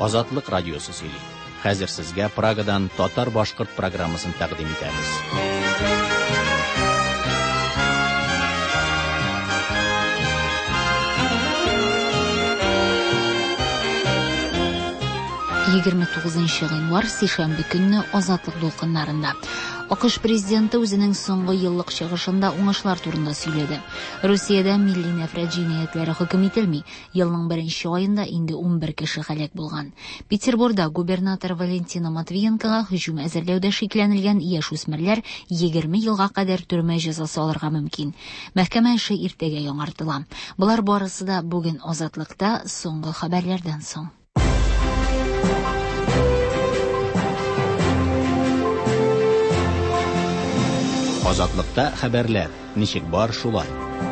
Азатлык радиосы сөйли. Хәзер сезгә Прагадан татар-башкорт программасын тәкъдим итәбез. Гыйнвар сишәмбе көнне Азатлык дулкыннарында. АКШ президенты үзенең соңгы еллык чыгышында уңышлар турында сөйләде. Русиядә милли нәфрәт җинаятләре хөкем ителми. Елның 1 аенда инде 11 кеше һәлак булган. Петербургда губернатор Валентина Матвиенкога һөҗүм әзерләүдә шикләнелгән яшүсмерләр 20 елга кадәр төрмә җәзасы алырга мөмкин. Мәхкәмә эше иртәгә яңартыла. Булар барысы да бүген Азатлыкта соңгы хәбәрләрдән соң. Азатлыкта хәбәрләр. Ничек бар шулай.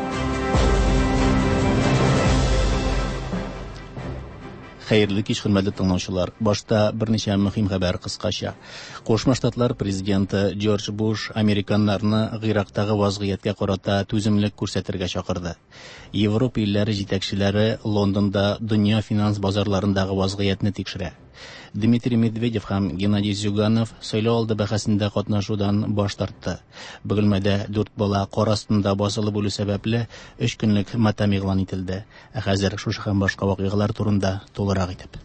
Хәерле кич, хөрмәтле тыңлаучылар. Башта берничә мөһим хәбәр кыскача. Кушма Штатлар президенты Джордж Буш американнарны Гыйрактагы вазгыятькә карата түземлек күрсәтергә чакырды. Европа илләре җитәкчеләре Лондонда дөнья финанс базарларындагы вазгыятны тикшерә. Дмитрий Медведев һәм Геннадий Зюганов сайлау алды бәхәсендә катнашудан баш тартты. Бөгелмәдә 4 бала кар астында басылып үлү сәбәпле 3 көнлек матам игълан ителде. Хәзер шушы һәм башка вакыйгалар турында тулырак итеп.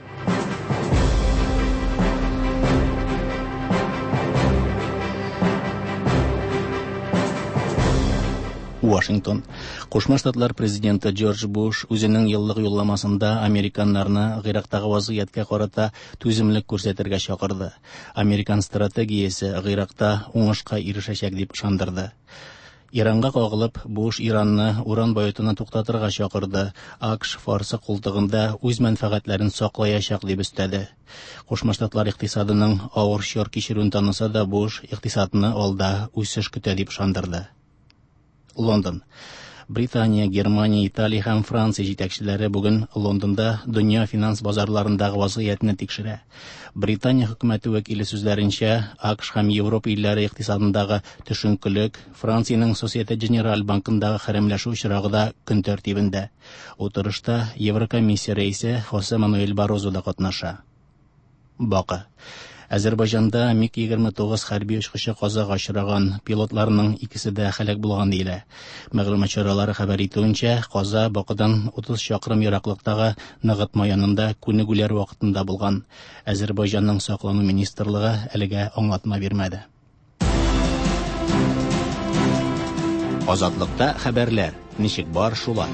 Вашингтон. Кушма Штатлар президенты Джордж Буш үзенең еллык юлламасында американнарны Гыйрактагы вазгыятькә карата түземлек күрсәтергә чакырды. Американ стратегиясе Гыйракта уңышка ирешәчәк дип ышандырды. Иранга кагылып, Буш Иранны уран баетуны туктатырга чакырды. АКШ Фарсы култыгында үз мәнфәгатьләрен саклаячак дип өстәде. Кушма Штатлар икътисадының авыр чор кичерүен таныса да, Буш икътисадны алда үсеш көтә дип ышандырды. Лондон. Британия, Германия, Италия һәм Франция җитәкчеләре бүген Лондонда дөнья финанс базарларындагы вазгыятны тикшерә. Британия хөкүмәте вәкиле сүзләренчә, АКШ һәм Европа илләре икътисадындагы төшенкелек Франциянең Societe Generale банкындагы хәрәмләшү очрагы да көн тәртибендә. Утырышта Еврокомиссия рәисе Хосе Мануэль Барозу да катнаша. Бакы. Азәрбайҗанда МиГ-29 хәрби очкычы казага очраган, пилотларның икесе дә һәлак булган дилә. Мәгълүмат чаралары хәбәр итүенчә, каза Бакыдан 30 чакрым ераклыктагы Ныгытма янында күнегүләр вакытында булган. Азәрбайҗанның саклану министрлыгы әлегә аңлатма бирмәде. Азатлыкта хәбәрләр. Ничек бар шулай.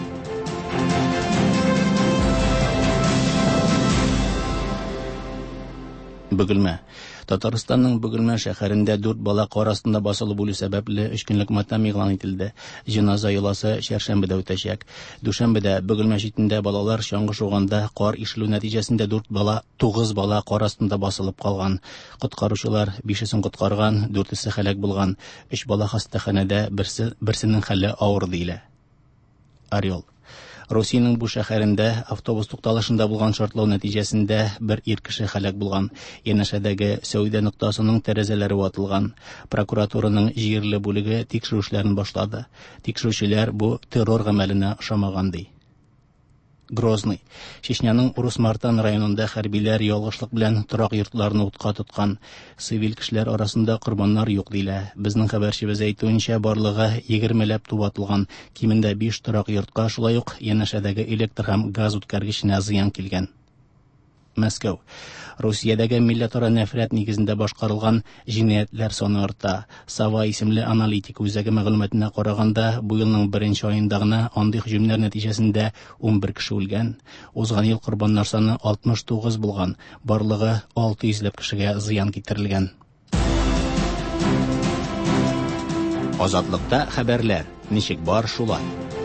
Бөгелмә. Татарстанның Бөгелмә шәһәрендә 4 бала кар астында басылып үлү сәбәпле 3 көнлек матам игълан ителде. Җиназа юласы чәршәмбедә үтәчәк. Дүшәмбедә Бөгелмә читендә балалар чаңгы шуганда кар ишелү нәтиҗәсендә 9 бала кар астында басылып калган. Коткаручылар 5-сен коткарган, 4-се һәлак булган. 3 бала хастаханәдә, берсенең хәле авыр дилә. Орел. Русиянең бу шәһәрендә автобус тукталышында булган шартлау нәтиҗәсендә бер ир кеше һәлак булган. Янәшәдәге сәүдә нуктасының тәрәзәләре ватылган. Прокуратураның җирле бүлеге тикшерүшләрен башлады. Тикшерүчеләр бу террор гамәленә ошамаган ди. Грозный. Чечняның Урус-Мартан районында хәрбиләр ялгышлык белән торак йортларны утка тоткан. Цивил кешеләр арасында корбаннар юк дилә. Безнең хәбәрчебез әйтүенчә, барлыгы 20ләп тубатылган. Кимендә 5 торак йортка, шулай ук янәшәдәге электр һәм газ үткәргеченә зыян килгән. Мәскәү. Русиядәге милләтара нәфрәт нигезендә башкарылган җинаятләр саны арта. Сава исемле аналитик үзәге мәгълүматына караганда, бу елның 1 аенда гына андый һөҗүмнәр нәтиҗәсендә 11 кеше үлгән. Узган ел корбаннар саны 69 булган. Барлыгы 600ләп кешегә зыян китерелгән. Азатлыкта хәбәрләр. Ничек бар шулай.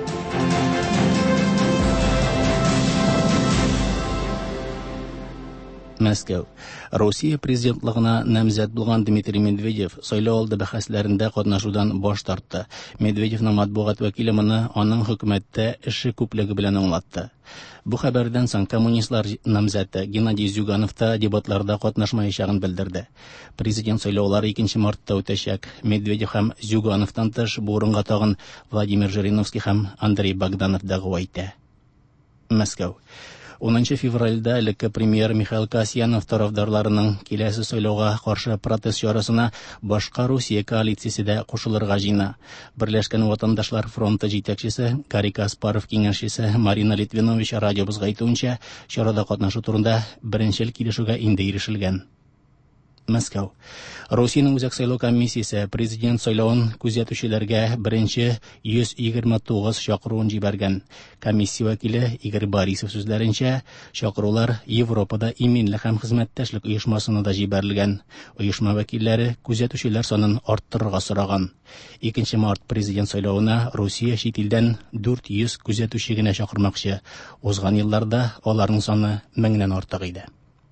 Мәскәү. Россия президентлыгына намзәт булган Дмитрий Медведев сайлау алды бәхәсләрендә катнашудан баш тартты. Медведевның матбугат вәкиле моны аның хөкүмәттә эше күплеге белән аңлатты. Бу хәбәрдән соң коммунистлар намзәте Геннадий Зюганов та дебатларда катнашмаячагын белдерде. Президент сайлаулары 2 мартта үтәчәк. Медведев һәм Зюгановтан тыш бу урынга тагын Владимир Жириновский һәм Андрей Богданов да гыйт итә. Мәскәү. 10 февральда элекке премьер Михаил Касьянов тарафдарларының киләсе сайлауга каршы протест чарасына башка Русия коалициясе дә кушылырга җыена. Берләшкән ватандашлар фронты җитәкчесе Гарри Каспаров киңәшчесе Марина Литвинович радиобызга әйтүенчә, чарада катнашу турында беренчел килешүгә инде ирешелгән. Мәскәү. Русиянең үзәк сайлау комиссиясе президент сайлауын күзәтүчеләргә беренче 129 чакыруын җибәргән. Комиссия вәкиле Игорь Борисов сүзләренчә, чакырулар Европада иминлек һәм хезмәттәшлек оешмасына да җибәрелгән. Оешма вәкилләре күзәтүчеләр санын арттырырга сораган. 2 март президент сайлауына Русия чит илдән 400 күзәтүче генә чакырмакчы. Узган елларда аларның саны 1000-нән артык иде.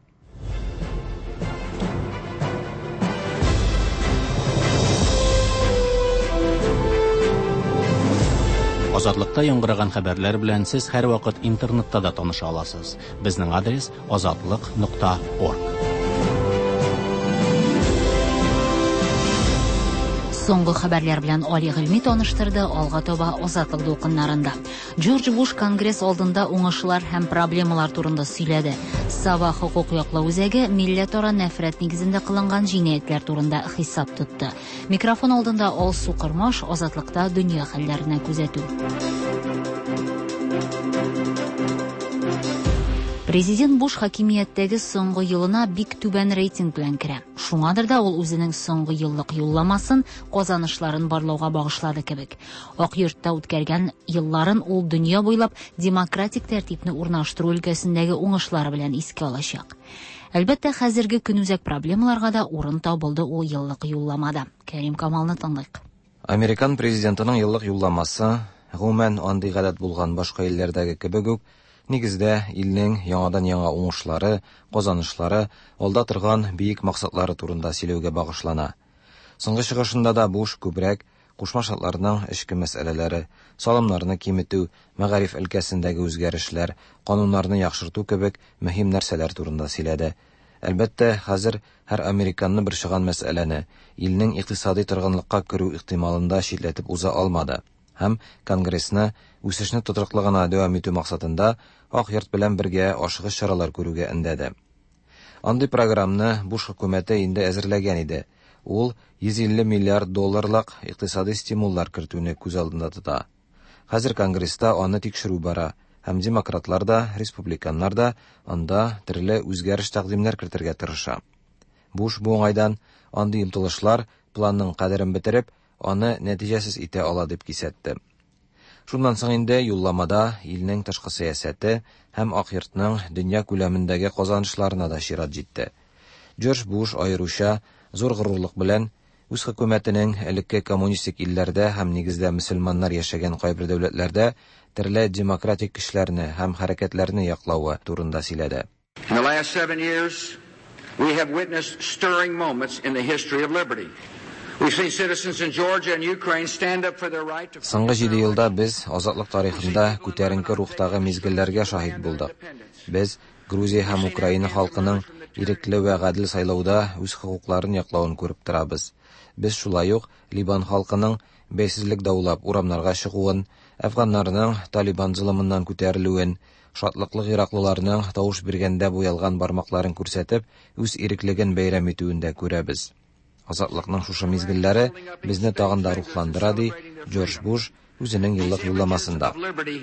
Азатлыкта яңгыраган хәбәрләр белән сез һәр вакыт интернетта да таныша аласыз. Безнең адрес azatlyk.org. Соңгы хәбәрләр белән Али Гыйльми таныштырды, алга таба Азатлык дулкыннарында. Джордж Буш Конгресс алдында уңышлар һәм проблемалар турында сөйләде. Сава хукук яклау үзәге милләтара нәфрәт нигезендә кылынган җинаятләр турында хисап тотты. Микрофон алдында Алсу Кырмаш Азатлыкта дөнья хәлләренә күзәтү. Президент Буш хакимияттәге соңгы елына бик түбән рейтинг белән керә. Шуңадыр да ул үзенең соңгы еллык юлламасын казанышларын барлауга багышлады кебек. Ак йортта үткәргән елларын ул дөнья буйлап демократик тәртипне урнаштыру өлкәсендәге уңышлары белән искә алачак. Әлбәттә, хәзерге көнүзәк проблемаларга да урын табылды ул еллык юлламада. Кәрим Камалны тыңлыйк. Американ президентының еллык юлламасы, гомумән андый гадәт булган башка илләрдәге кебек үк, нигездә илнең яңадан-яңа уңышлары, казанышлары, алда торган бийек максатлары турында сөйләүгә багышлана. Соңгы чыгышында да Буш күбрәк Кушма Штатларның эчке мәсьәләләре, салымнарны киметү, мәгариф өлкәсендәге үзгәрешләр, кануннарны яхшырту кебек мөһим нәрсәләр турында сөйләде. Әлбәттә, хәзер һәр американны борчыган мәсьәләне, илнең икътисади торгынлыкка керү ихтималында шитләтеп уза алмады. Һәм Конгрессны үсешне тотрыклыгына дәвам итү максатында Ак йорт белән бергә ашыгыч чаралар күрүгә өндәде. Андый программаны Буш хөкүмәте инде әзерләгән иде. Ул $150 миллиард икътисади стимуллар кертүне күз алдында тота. Хәзер Конгресста аны тикшерү бара, һәм демократлар да, республиканнар да анда төрле үзгәреш тәкъдимнәр кертергә тырыша. Буш бу уңайдан андый омтылышлар планның кадерен бетереп, аны нәтиҗәсез итә ала дип кисәтте. Шуннан соң инде юлламада илнең тышкы сәясәте һәм Ак йортның дөнья күләмендәге казанышларына да чират җитте. Джордж Буш аеруча зур горурлык белән үз хөкүмәтенең элекке коммунистик илләрдә һәм нигездә мөселманнар яшәгән кайбер дәүләтләрдә төрле демократик көчләрне һәм хәрәкәтләрне яклауы турында сөйләде. In the last 7 years, we have witnessed stirring moments in the history of liberty. We've seen citizens in Georgia and Ukraine stand up for their right to... Соңгы 7 елда без азатлык тарихында күтәренке рухтагы мизгелләргә шаһит булдык. Без Грузия һәм Украина халкының ирекле вә гадел сайлауда үз хукукларын яклауын күреп торабыз. Без шулай ук Либан халкының бәйсезлек даулап урамнарга чыгуын, афганнарның Талибан зулымыннан күтәрелүен, шатлыклы ираклыларның тавыш биргәндә буялган бармакларын күрсәтеп, үз иреклеген бәйрәм итүен дә күрәбез. Азатлыкның шушы мизгелләре безне тагын да рухландыра ди Джордж Буш үзенең еллык юлламасында.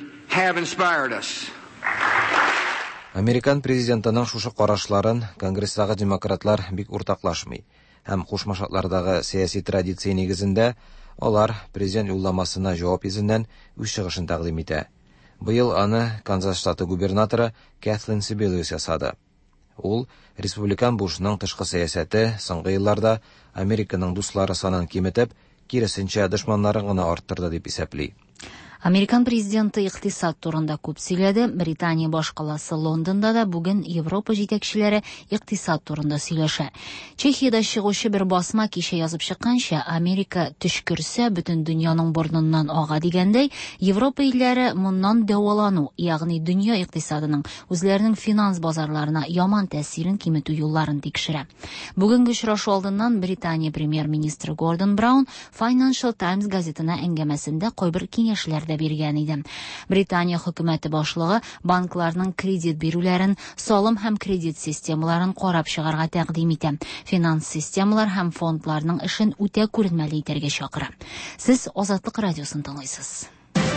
Американ президентының шушы карашларын Конгресстагы демократлар бик уртаклашмый, һәм Кушма Штатлардагы сәяси традиция нигезендә алар президент юлламасына җавап йөзеннән үз чыгышын тәкъдим итә. Быел аны Канзас штаты губернаторы Кэтлин Себелиус ясады. Ул республикан Бушның тышкы сәясәте соңгы елларда Американың дуслары санын киметеп, киресенчә дошманнарын гына арттырды дип исәпли. Американ президенты икътисад турында күп сөйләде. Британия башкаласы Лондонда да бүген Европа җитәкчеләре икътисад турында сөйләшә. Чехиядә чыгучы бер басма кичә язып чыкканча, Америка төшкерсә бөтен дөньяның борныннан ага дигәндәй, Европа илләре моннан дәвалану, ягъни дөнья икътисадының үзләренең финанс базарларына яман тәэсирен киметү юлларын тикшерә. Бүгенге очрашу алдыннан Британия премьер-министры Гордон Браун Financial Times газетына әңгәмәсендә кайбер киңәшләр вәгъдә биргән иде. Британия хөкүмәте башлыгы банкларның кредит бирүләрен, салым һәм кредит системаларын карап чыгарга тәкъдим итә. Финанс системалар һәм фондларның эшен үтә күренмәле итәргә чакыра. Сез Азатлык радиосын тыңлыйсыз.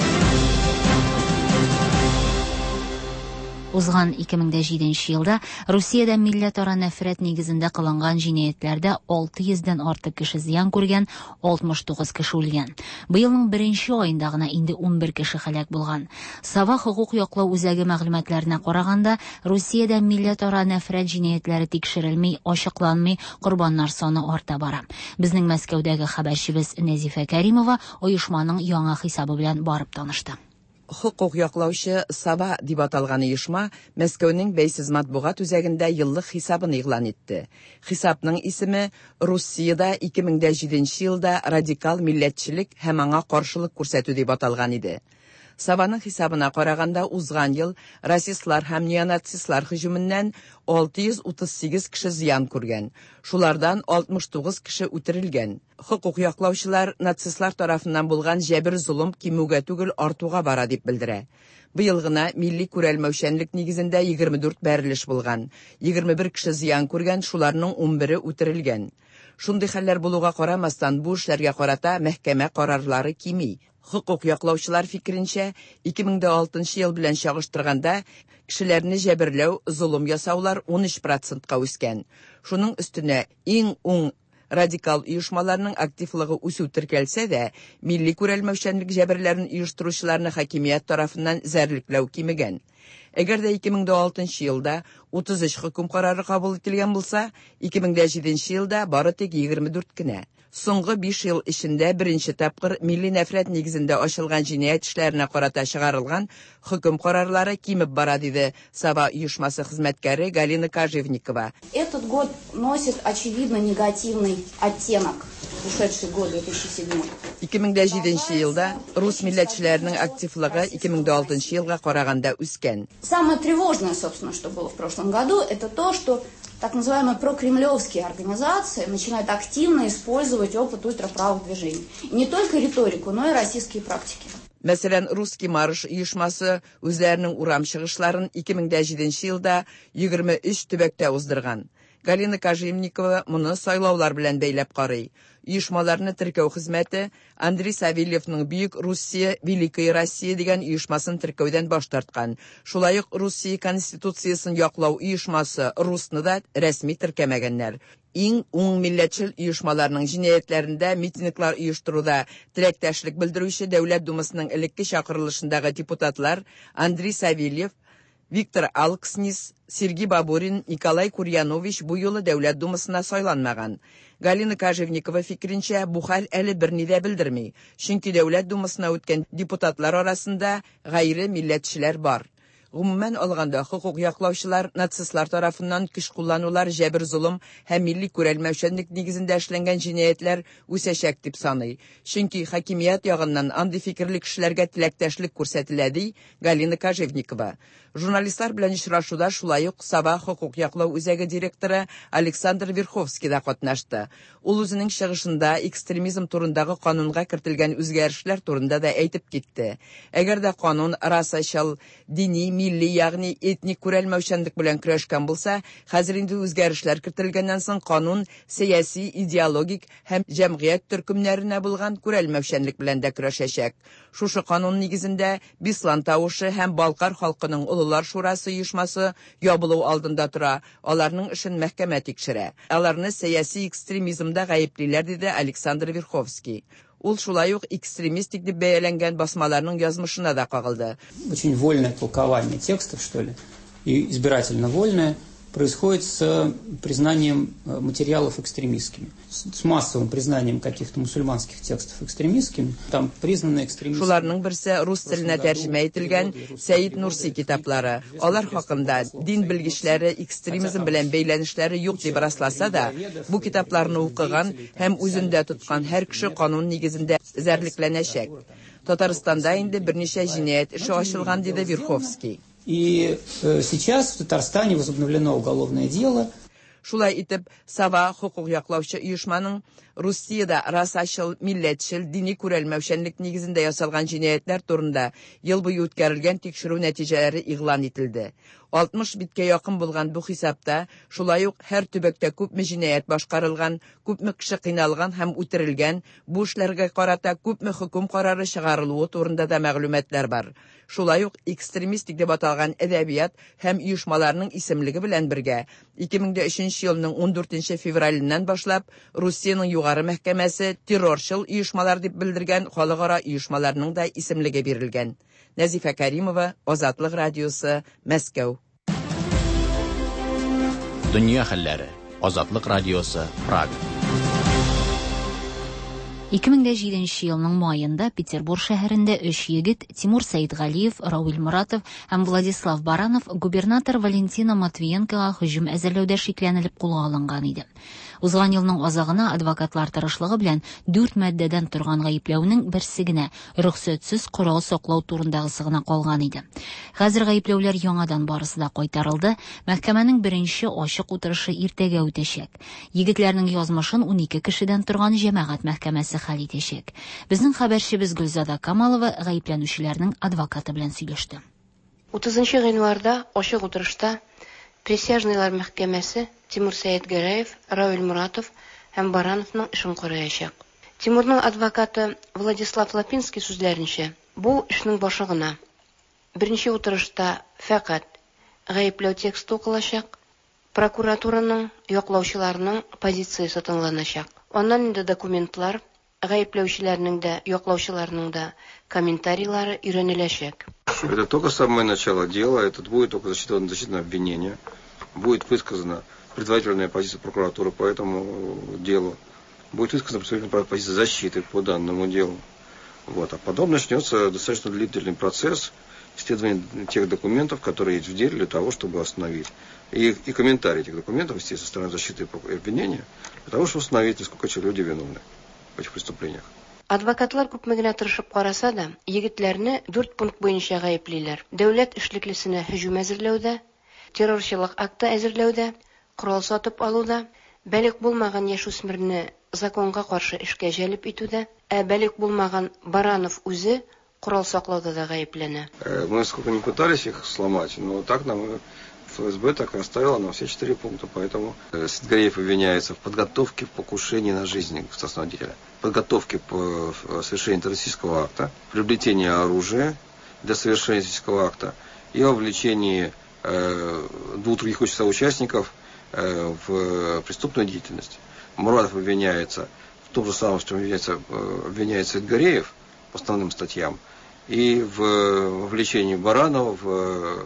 Узган 2007 елда Русиядә милләтара нәфрәт нигезендә кылынган җинаятләрдә 600-дән артык кеше зыян күргән, 69 кеше үлгән. Быелның 1 аенда гына инде 11 кеше һәлак булган. Сава хукук яклау үзәге мәгълүматларына караганда, Русиядә милләтара нәфрәт җинаятләре тикшерелми, ачыкланмый, корбаннар саны арта бара. Безнең Мәскәүдәге хәбәрчебез Нәзифә Кәримова оешманың яңа хисабы белән барып танышты. Хукук яклаучы Сава дип аталган оешма Мәскәүнең бәйсез матбугат үзәгендә еллык хисабын игълан итте. Хисапның исеме Русиядә 2007 елда радикал милләтчелек һәм аңа каршылык күрсәтү дип аталган иде. Саваның хисабына караганда узган ел расистлар һәм неонацистлар һөҗүменнән 638 кеше зыян күргән. Шулардан 69 кеше үтерелгән. Хукук яклаучылар нацистлар тарафыннан булган җәбер зулым кимүгә түгел артуга бара дип белдерә. Быел гына милли күрәлмәүчәнлек нигезендә 24 бәрелеш булган. 21 кеше зыян күргән, шуларның 11-е үтерелгән. Шундый хәлләр булуга карамастан бу эшләргә карата мәхкәмә карарлары кими. Хукук яклаучылар фикеренчә, 2006 ел белән чагыштырганда кешеләрне җәберләү, зулым ясаулар 13%-ка үскән. Шуның өстенә иң радикал оешмаларның активлыгы үсү теркәлсә дә, милли күрәлмәүчәнлек җәберләрен оештыручыларны хакимият тарафыннан зәрлекләү кимегән. Әгәр дә 2006 елда 33 хөкем карары кабул ителгән булса, 2007 елда бары тик 24 кенә. Соңгы 5 ел эчендә беренче тапкыр милли нәфрәт нигезендә ачылган җинаять эшләренә карата чыгарылган хөкем карарлары кимеп бара, диде Сава оешмасы хезмәткәре Галина Кожевникова. Этот год носит очевидно негативный оттенок. Ушедший год 2007. 2007 елда рус милләтчеләренең активлыгы 2006 елга караганда үскән. Самое тревожное, собственно, что было в прошлом году, это то, что так называемые прокремлевские организации начинают активно использовать опыт ультраправых движений. И не только риторику, но и российские практики. Мәсәлән, Русский марш оешмасы үзләренең урам чыгышларын 2007 елда 23 төбәктә уздырган. Галина Кожевникова моны сайлаулар белән бәйләп карый. Оешмаларны теркәү хезмәте Андрей Савельевның Бөек Россия, Великая Россия дигән оешмасын теркәүдән баш тарткан. Шулай ук Россия конституциясын яклау оешмасы Русны да рәсми теркәмәгәннәр. Иң милләтчел оешмаларның җинаятләрендә митинглар оештыруда теләктәшлек белдерүче Дәүләт Думасының элекке чакырылышындагы депутатлар Андрей Савельев, Виктор Алкснис, Сергей Бабурин, Николай Курьянович бу юлы Дәүләт Думасына сайланмаган. Галина Кожевникова фикеренчә, бу хәл әле берни дә белдерми, чөнки Дәүләт Думасына үткән депутатлар арасында гайре милләтчеләр бар. Гомумән алганда, хукук яклаучылар нацистлар тарафыннан көч кулланулар, җәбер зулым һәм милли күрәлмәүчәнлек нигезендә эшләнгән җинаятләр үсәчәк дип саный. Чөнки хакимият ягыннан андый фикерле кешеләргә теләктәшлек күрсәтелә, ди Галина Кожевникова. Журналистлар белән очрашуда шулай ук Сава хукук яклау үзәге директоры Александр Верховский да катнашты. Ул үзенең чыгышында экстремизм турындагы канунга кертелгән үзгәрешләр турында да әйтеп китте. Әгәр дә канун расачал, дини, милли, ягъни этник күрәлмәүчәнлек белән көрәшкән булса, хәзер инде үзгәрешләр кертелгәннән соң канун сәяси, идеологик һәм җәмгыять төркемнәренә булган күрәлмәүчәнлек белән дә көрәшәчәк. Шушы канун нигезендә Бислан тавышы һәм Балкар халкының Улылар шурасы оешмасы ябылу алдында тора. Аларның эшен мәхкәмә тикшерә. Аларны сәяси экстремизмда гаеплиләр, диде Александр Верховский. Ул шулай ук экстремистик дип бәяләнгән басмаларның язмышына да кагылды. Очень вольное толкование текстов, что ли, и избирательно вольное, происходит с признанием материалов экстремистскими, с массовым признанием каких-то мусульманских текстов экстремистскими. Там признаны экстремистскими. Шуларның берсе рус теленә тәрҗемә ителгән Сәйид Нурси китаплары. Алар хакында дин белгечләре экстремизм белән бәйләнешләре юк дип расласа да, бу китапларны укыган һәм үзендә тоткан һәр кеше канун нигезендә зәрлекләнәчәк. Татарстанда инде берничә җинаять эше ачылган, диде Верховский. И сейчас в Татарстане возобновлено уголовное дело. Шулай итеп, Сава хукук яклаучы оешманың Rusiyada rasaşıl, milletçil, dini körelmevşenlik nigizinde yasalgan cinayetler turunda yıl boyu ötkərilgen tekşürü neticeleri ilan etildi. 60 bitke yakın bulgan bu hesapta, şulay uq her tübekte köpmü cinayet başkarılgan, köpmü kişi qinalgan hem utirilgen, bu işlerge qarata köpmü hüküm kararı çıgarılığı turunda da məlumatlar var. Şulay uq ekstremistik deb atalgan edebiyat hem uyuşmalarının isimligi bilen birge 2003 yılının 14 fevralinden başlap Rusiyanın yugarı mahkemesi terrorçıl uyuşmalar deb bildirgen xalqara uyuşmalarının da isimligi berilgen. Nazife Karimova, Azatlık Radyosu, Moskva. Dünya xəbərləri. Azatlık Radyosu, Praga. 2007 yılının mayında Peterbur şəhərində 3 yigit Timur Saidgaliyev, Raul Muratov һәм Vladislav Baranov gubernator Valentina Matviyenkoga hücum әзерләүдә шикләнелеп кулга алынган иде. Узган елның азагына адвокатлар тырышлыгы белән 4 маддәдән торган гаепләүнең берсе генә рөхсәтсез корал саклау турындагысы гына калган иде. Хәзер гаепләүләр яңадан барысы да кайтарылды. Мәхкәмәнең беренче ачык утырышы иртәгә үтәчәк. Егетләрнең язмышын 12 кешедән торган җәмәгать мәхкәмәсе хәл итәчәк. Безнең хәбәрчебез Гөлзада Камалова гаепләнүчеләрнең адвокаты белән сөйләште. 30 январда ачык утырышта присяжныйлар мәхкәмәсе Тимур Саидгараев, Рауль Муратов һәм Барановның эшен караячак. Тимурның адвокаты Владислав Лапинский сүзләренчә, бу эшнең башы гына. Беренче утырышта фақат гаепләү тексты укылачак, прокуратураның яклаучыларының позициясе тыңланачак. Аннан инде документлар, гаепләүчеләрнең дә, яклаучыларның да комментарийлары өйрәнеләчәк. Это только самое начало дела, это будет только защитное обвинение, будет высказана предварительная позиция прокуратуры по этому делу, будет высказана предварительная позиция защиты по данному делу. Вот. А потом начнется достаточно длительный процесс исследования тех документов, которые есть в деле для того, чтобы остановить. И комментарии этих документов, естественно, со стороны защиты и обвинения, для того, чтобы установить, насколько эти люди виновны в этих преступлениях. Адвокатлар күпме генә тырышып караса да, егетләрне 4 пункт буенча гаеплиләр. Дәүләт эшлеклесенә һөҗүм әзерләүдә, террорчылык акты әзерләүдә, корал сатып алуда, бәлик булмаган яшүсмерне законга каршы эшкә җәлеп итүдә, бәлик булмаган Баранов үзе корал саклауда да гаепләнә. Мы сколько не пытались их сломать, но так нам ФСБ так и оставила нам все 4 пункта, поэтому Саидгараев обвиняется в подготовке покушения на жизнь государственного деятеля, подготовке по совершению террористического акта, приобретении оружия для совершения террористического акта и вовлечении 2 других участников в преступную деятельность. Муратов обвиняется в том же самом, что обвиняется Саидгараев по основным статьям, и в вовлечении Баранова в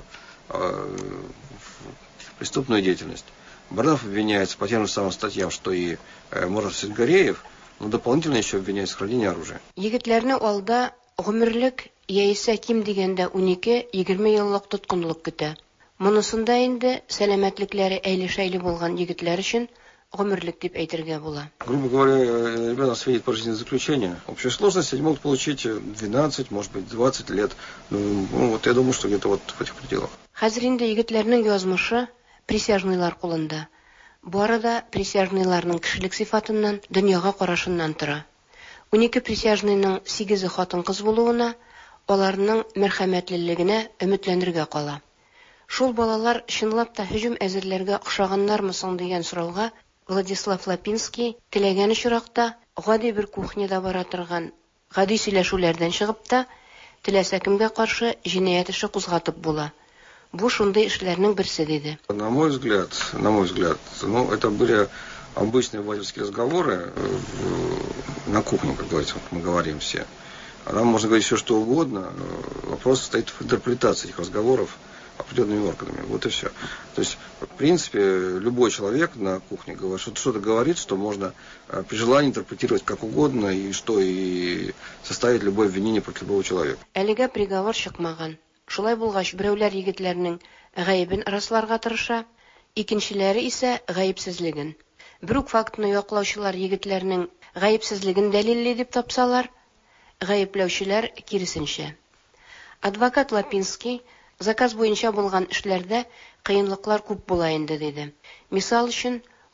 преступную деятельность. Баранов обвиняется по тем же самым статьям, что и Муратов, Саидгараев, но дополнительно еще обвиняется в хранении оружия. Егетләрне алда гомерлек яисә ким дигәндә 12-20 еллык тоткынлык көтә. Монысында инде сәламәтлекләре әйле-шәйле булган егетләр өчен гомерлек дип әйтергә була. Грубо говоря, ребята светит пожизненное заключение. Общая сложность они могут получить 12, может быть, 20 лет. Ну, вот я думаю, что где-то вот в этих пределах. Хәзер инде егетләрнең язмышы присяжныйлар кулында. Бу арада присяжныйларның кешелек сыйфатыннан, дөньяга карашыннан тора. 12 присяжныйның 8 хатын-кыз булуына, аларның мәрхәмәтлелегенә өметләнергә кала. Шул балалар чынлап та һөҗүм әзерләргә охшаганнармы соң дигән сорауга Владислав Лапинский теләгән очракта гади бер кухняда бара торган гади сөйләшүләрдән чыгып та теләсә кемгә каршы җинаять эше кузгатып була. Бу шундый эшләрнең берсе диде. На мой взгляд, ну, это были обычные водительские разговоры на кухне, как говорится, мы говорим все. А там можно говорить все, что угодно. Вопрос состоит в интерпретации этих разговоров определенными органами. Вот и все. То есть, в принципе, любой человек на кухне говорит, что-то говорит, что можно при желании интерпретировать как угодно, и что и составить любое обвинение против любого человека. Әлегә приговор чыкмаган. Шулай булгач, берәүләр егетләрнең гаебен расларга тырыша, икенчеләре исә гаепсезлеген. Бер үк фактны яклаучылар егетләрнең гаепсезлеген дәлилли дип тапсалар, гаепләүчеләр киресенчә. Адвокат Лапинский заказ буенча булган эшләрдә кыенлыклар күп була инде диде. Мисал өчен,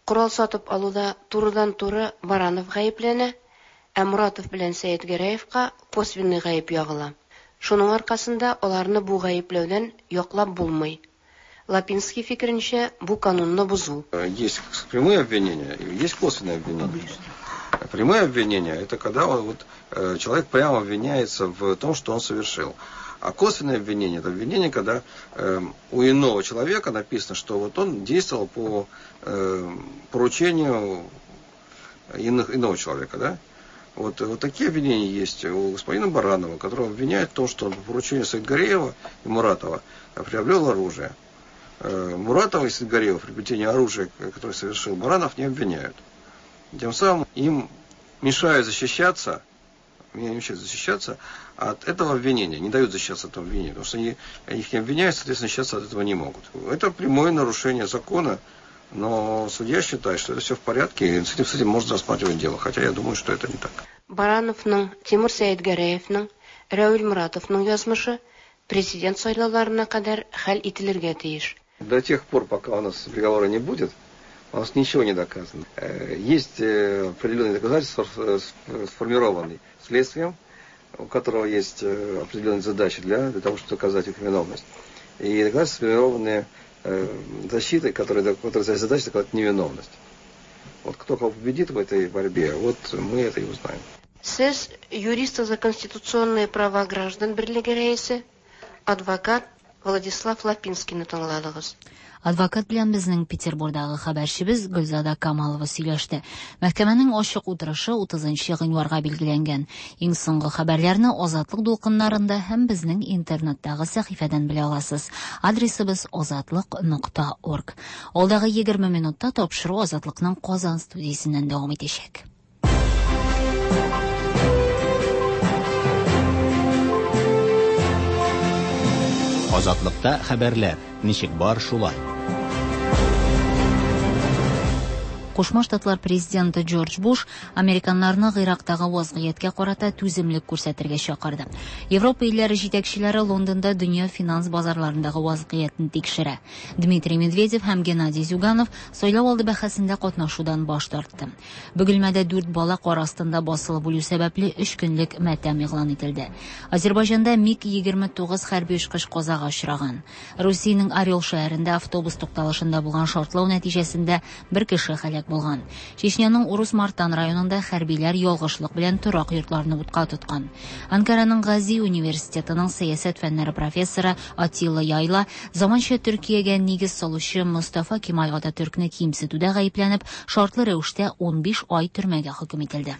Корал сатып алуда турыдан-туры Баранов гаепләнә, ә Муратов белән Сәетгәрәевка косвенный гаеп ягыла. Шуның аркасында аларны бу гаепләүдән яклап булмый. Лапинский фикеренчә, бу канунны бузу. Есть прямые обвинения, есть косвенные обвинения. Прямые обвинения — это когда человек прямо обвиняется в том, что он совершил. А косвенное обвинение — это обвинение, когда у иного человека написано, что он действовал по поручению иного человека, да? Вот такие обвинения есть у господина Баранова, которого обвиняют в том, что он по поручению Саидгареева и Муратова приобрел оружие. Муратова и Саидгареева в приобретении оружия, которое совершил Баранов, не обвиняют. Тем самым им мешают защищаться от этого обвинения, не дают защищаться от этого обвинения, потому что они их не обвиняют, соответственно, защищаться от этого не могут. Это прямое нарушение закона, но судья считает, что это все в порядке, и с этим можно рассматривать дело, хотя я думаю, что это не так. Барановның, Тимур Сәетгәрәевның, Рәүил Муратовның язмышы президент сайлауларына кадәр хәл ителергә тиеш. До тех пор, пока у нас приговора не будет, у нас ничего не доказано. Есть определенные доказательства, сформированные следствием, у которого есть определенные задачи для того, чтобы доказать их виновность. И доказательства, сформированные защитой, которая задача доказать невиновность. Кто кого победит в этой борьбе, мы это и узнаем. Сез юрист за конституционные права граждан берлеге рәисе, адвокат Владислав Лапинскийны тыңладыгыз. Адвокат белән безнең Петербургдагы хәбәрчебез Гөлзада Камалова сөйләште. Мәхкәмәнең ачык утырышы 30 гыйнварга билгеләнгән. Иң соңгы хәбәрләрне Азатлык дулкыннарында һәм безнең интернеттагы сәхифәдән белә аласыз. Адресыбыз azatlык.org. Алдагы 20 минутта тапшыру Азатлыкның Казан студиясеннән дәвам итәчәк. Азатлыкта хәбәрләр. Ничек бар шулай. Кушма Штатлар президенты Джордж Буш американнарны Ирактагы вазгыятькә карата түземлек күрсәтергә чакырды. Европа илләре җитәкчеләре Лондонда дөнья финанс базарларындагы вазгыятны тикшерә. Дмитрий Медведев һәм Геннадий Зюганов сайлау алды бәхәсендә катнашудан баш тартты. Бөгелмәдә 4 бала кар астында басылып үлү сәбәпле 3 көнлек матәм игълан ителде. Азербайҗанда МиГ-29 хәрби очкыч казага очраган. Русиянең Орел шәһәрендә автобус тукталышында булган шартлау нәтиҗәсендә бер кеше һәлак булган. Чечняның Урус-Мартан районында хәрбиләр ялгышлык белән торак йортларны утка тоткан. Анкараның Гази университетының сәясәт фәннәре профессоры Атилла Яйла заманча Төркиягә нигез салучы Мустафа Кемал Ататürkне кимсетүдә гаепләнеп, шартлы рәвештә 15 ай төрмәгә хөкем ителде.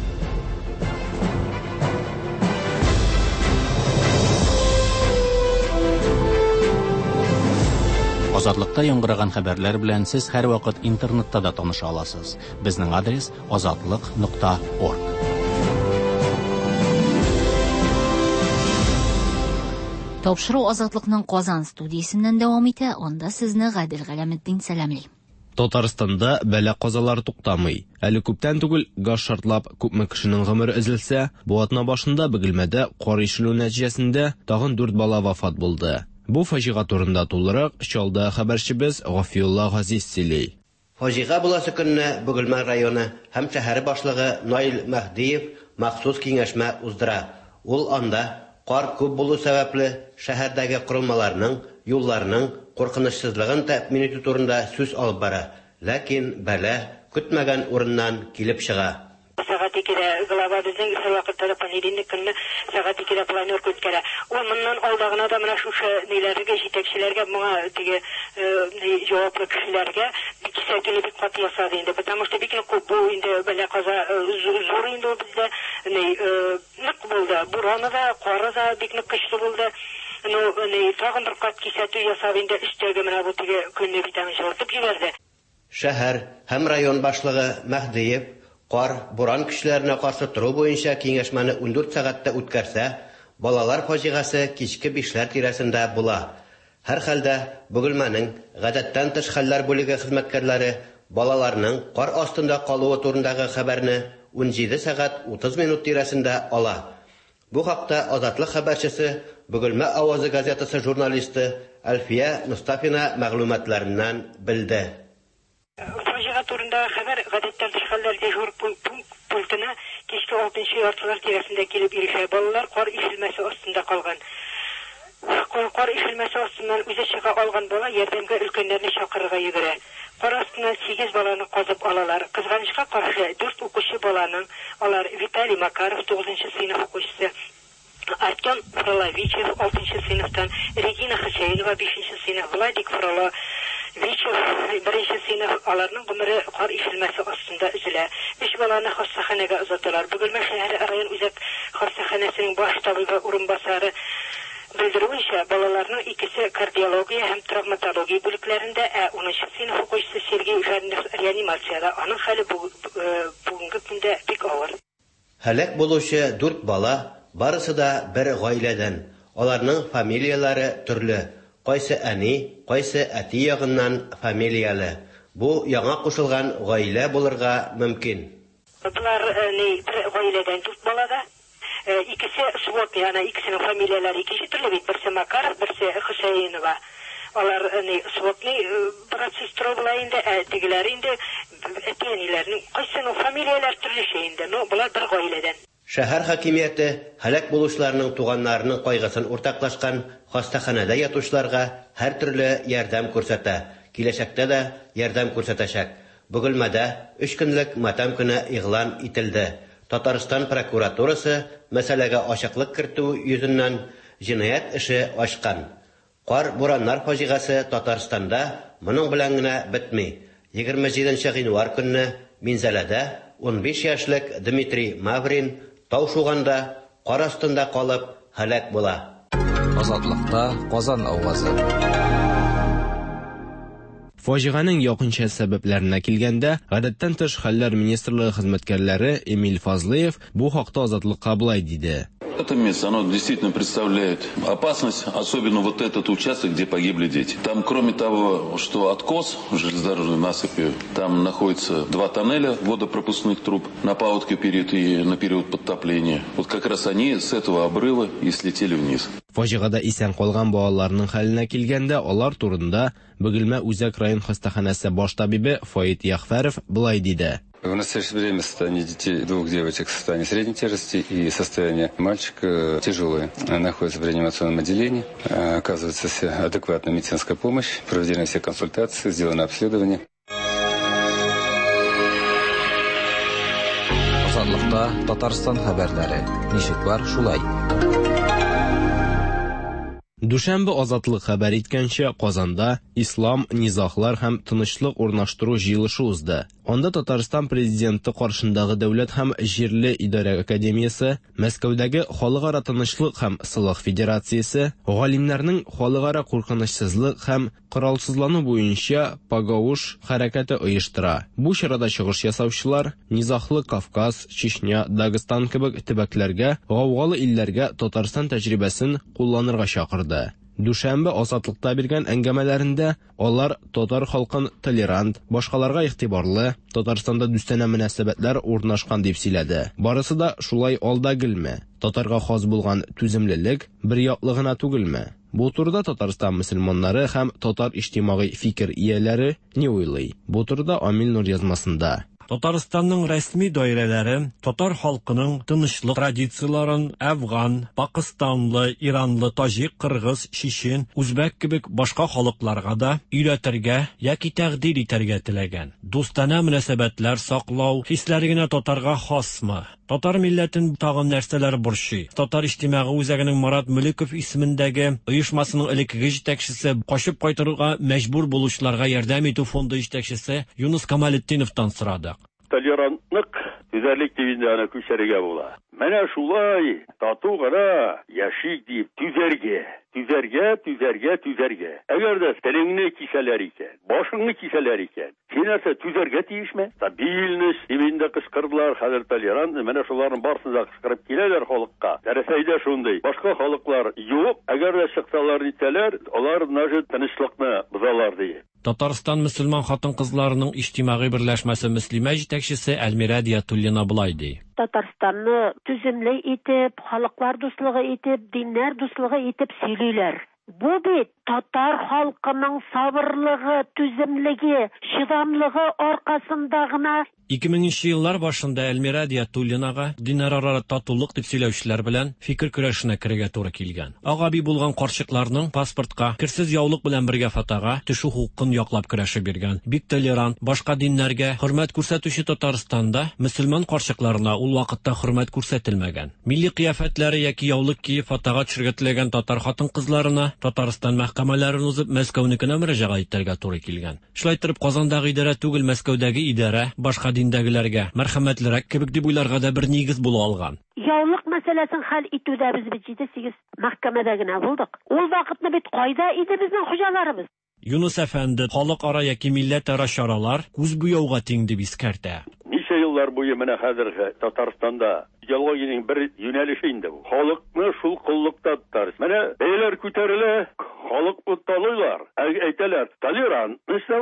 Азатлыкта яңгыраган хәбәрләр белән сез һәр вакыт интернетта да таныша аласыз. Безнең адрес azatlyk.org. Тапшыру Азатлыкның Казан студиясеннән дәвам итә, анда сезне Гадел Галәметдин сәламли. Татарстанда бәла казалары туктамый. Әле күптән түгел газ шартлап күпме кешенең гомере өзелсә, бу атна башында Бөгелмәдә кар ишелү нәтиҗәсендә тагын 4 бала вафат булды. Бу фаҗига турында тулырак Чалда хәбәрчебез Гафиулла Газиз сөйли. Фаҗига буласы көнне Бөгелмә районы һәм шәһәр башлыгы Наил Мәхдиев махсус киңәшмә уздыра. Ул анда кар күп булу сәбәпле шәһәрдәге корылмаларның, юлларның куркынычсызлыгын тәэмин итү турында сүз алып бара. Ләкин бәла көтмәгән урыннан килеп чыга. Сәгать 2дә глава безнең вакытта понедельник көнне сәгать 2дә планер көткәлә. Ул моннан алдагына да менә шушы ниләргә җитәкчеләргә моңа теге җаваплы кешеләргә кисәтүне бик каты ясады инде. Потому что бик күп бу инде бәла каза зур инде бездә нык булды. Бураны да, кары да бик нык көчле булды. Тагын бер кат кисәтү ясап инде өстәге менә бу теге көнне битәмен җылытып җибәрде. Шәһәр һәм район башлыгы Мәхдиев кар, буран көчләренә каршы тору буенча киңәшмәне 14 сәгатьтә үткәрсә, балалар фаҗигасы кичке 5ләр тирәсендә була. Һәр хәлдә Бөгелмәнең гадәттән тыш хәлләр бүлеге хезмәткәрләре балаларның кар астында калуы турындагы хәбәрне 17 сәгать 30 минут тирәсендә ала. Бу хакта Азатлык хәбәрчесе Бөгелмә авазы газетасы журналисты Әлфия Мустафина мәгълүматларыннан белде. Фаҗига турында Татарстан тышкаллар дежур пунктына кечке 6 яртылар тирәсендә килеп ирешә. Балалар кар ишелмәсе астында калган. Кар ишелмәсе астыннан үзе чыга алган бала ярдәмгә өлкәннәрне чакырырга йөгерә. Кар астыннан 8 баланы казып алалар. Кызганычка каршы 4 укучы баланың, алар Виталий Макаров 9 сыйныф укучысы, Артем Фроловичев 6 сыйныфтан, Регина Хасеинова 5 сыйныф, Владик Фроловичев 1 сыйныф, аларның гомере кар ишелмәсе астында өзелә. 3 баланы хастаханәгә озаталар. Бөгелмә шәһәре район үзәк хастаханәсенең баш табибы урынбасары белдерүенчә, балаларның икесе кардиология һәм травматология бүлекләрендә, 10 сыйныф укучысы Сергей Жарнов реанимациядә. Аның хәле бүгенге көндә бик авыр. Һәлак булучы 4 бала барысы да бер гаиләдән. Аларның фамилиялары төрле. Кайсы әни, кайсы әти ягыннан фамилиялы. Бу яңа кушылган гаилә булырга мөмкин. Булар бер гаиләдән 4 балада. Икесе сводный, ана икесенең фамилиялары икенче төрле бит. Берсе Макаров, берсе Хусейнова. Алар сводный брат сестра була инде, тегеләр инде әтиләрнең кайсының фамилиялары төрлечә инде. Но булар бер гаиләдән. Шәһәр хакимияте һәлак булучыларның туганнарының кайгысын уртаклашкан хастаханәдә ятучыларга һәр төрле ярдәм күрсәтә. Киләчәктә дә ярдәм күрсәтәчәк. Бөгелмәдә 3 көнлек матам көне игълан ителде. Татарстан прокуратурасы мәсьәләгә ачыклык кертү йөзеннән җинаять эше ачкан. Кар бураннар фаҗигасы Татарстанда моның белән генә бетми. 27 гыйнвар көнне Минзәләдә 15 яшьлек Дмитрий Маврин таушуганда кар астында калып һәлак була. Азатлыкта Казан авазы. Фаҗиганың якынча сәбәпләренә килгәндә, гадәттән тыш хәлләр министрлыгы хезмәткәрләре Эмиль Фазлыев бу хакта Азатлыкка булай диде. Это место, оно действительно представляет опасность, особенно вот этот участок, где погибли дети. Там, кроме того, что откос железнодорожной насыпи, там находится 2 тоннеля водопропускных труб на паводке период и на период подтопления. Вот как раз они с этого обрыва и слетели вниз. Фаҗигада исән калган балаларның хәленә килгәндә, алар турында Бөгелмә үзәк район хастаханәсе баш табибы Фаит Яхфәров булай диде. В настоящее время состояние детей, 2 девочек в состоянии средней тяжести и состояние мальчика тяжелое. Находится в реанимационном отделении, оказывается вся адекватная медицинская помощь, проведены все консультации, сделано обследование. Азатлыкта Татарстан хәбәрләре. Ничек бар шулай? Дүшәмбе Азатлык хәбәр иткәнчә, Казанда ислам, низахлар һәм тынычлык урнаштыру җыелышы узды. Анда Татарстан президенты каршындагы дәүләт һәм җирле идарә академиясе, Мәскәүдәге халыкара тынычлык һәм сылык федерациясе, галимнәрнең халыкара куркынычсызлык һәм коралсызлану буенча Пагауш хәрәкәте оештыра. Бу чарада чыгыш ясаучылар низахлы Кавказ, Чечня, Дагестан кебек төбәкләргә, гаугалы илләргә Татарстан тәҗрибәсен кулланырга чакырды. Дүшәмбе Азатлыкта биргән әңгәмәләрендә алар татар халкын толерант, башкаларга игътибарлы, Татарстанда дүстәнә мөнәсәбәтләр урнашкан дип сөйләде. Барысы да шулай алда гелме. Татарга хас булган түземлелек бер яклы гына түгелме? Бу турыда Татарстан мөселманнары һәм татар иҗтимагый фикер ияләре не уйлый? Бу турыда Амил Нур язмасында. Татарстанның рәсми даирәләре татар халкының тынычлык традицияларын Афган, Пакистанлы, Иранлы, Таҗик, Кыргыз, Чечен, Үзбәк кебек башка халыкларга да өйрәтергә яки тәкъдир итәргә теләгән. Дустана мөнәсәбәтләр саклау хисләре генә татарга хасмы? Татар милләтен тагын нәрсәләр борчый? Татар иҗтимагы үзәгенең Марат Мөлеков исемендәге оешмасының элеккеге җитәкчесе, качып кайтырга мәҗбүр булучыларга ярдәм итү фонды җитәкчесе Юнус Камалетдиновтан сорады. Толерантлык түзәрлек дигәндә аны күчәргә була. Менә шулай тату гына яшик дип түзәргә. Әгәр дә телеңне кисәләр икән, башыңны кисәләр икән, син нәрсә түзәргә тиешме? Стабильность дигәндә кычкырдылар, хәзер толерант, менә шуларның барсын да кычкырып киләләр халыкка. Дәрәсәйдә шундый. Башка халыклар юк, әгәр дә чыксалар итәләр, алар нәҗет тынычлыкны бозалар ди. Татарстан мөселман хатын-кызларының иҗтимагый берләшмәсе мөслимә җитәкчесе Әлмирә Диятуллина булай ди. Татарстанны түземле итеп, халыклар дуслыгы итеп, диннәр дуслыгы итеп сөйлиләр. Бу бит татар халкының сабырлыгы, түземлеге, чыдамлыгы аркасында гына 2000 еллар башында Әлмира Диятуллинага динара татулык дип сөйләүчеләр белән фикер көрәшенә керергә туры килгән. Агаби булган карчыкларның паспортка, керсез яулык белән бергә фатага төшү хукукын яклап көрәшеп биргән. Бик толерант, башка диннәргә хөрмәт күрсәтүче Татарстанда мөселман карчыкларына ул вакытта хөрмәт күрсәтелмәгән. Милли кыяфәтләре яки яулык киеп фатага төшәргә теләгән татар хатын-кызларына Татарстан мәхкәмәләрен узып Мәскәүнекенә мөрәҗәгать итәргә туры килгән. Шулай итеп Казандагы идарә түгел, Мәскәүдәге идарә башка диндәгеләргә мәрхәмәтлерәк кебек дип уйларга да бер нигез була алган. Яулык мәсьәләсен хәл итүдә без 7-8 мәхкәмәдә генә булдык. Ул вакытны бит кайда иде безнең хуҗаларыбыз? Юнус әфәнде, халыкара яки милләтара чаралар күз буяуга тиң дип искәртә. Ничә еллар буе менә хәзерге Татарстанда идеологиянең бер юнәлеше инде бу. Халыкны шул куллыкта тотар. Менә бәяләр күтәрелә, халык талыйлар. Әйтәләр, толерант,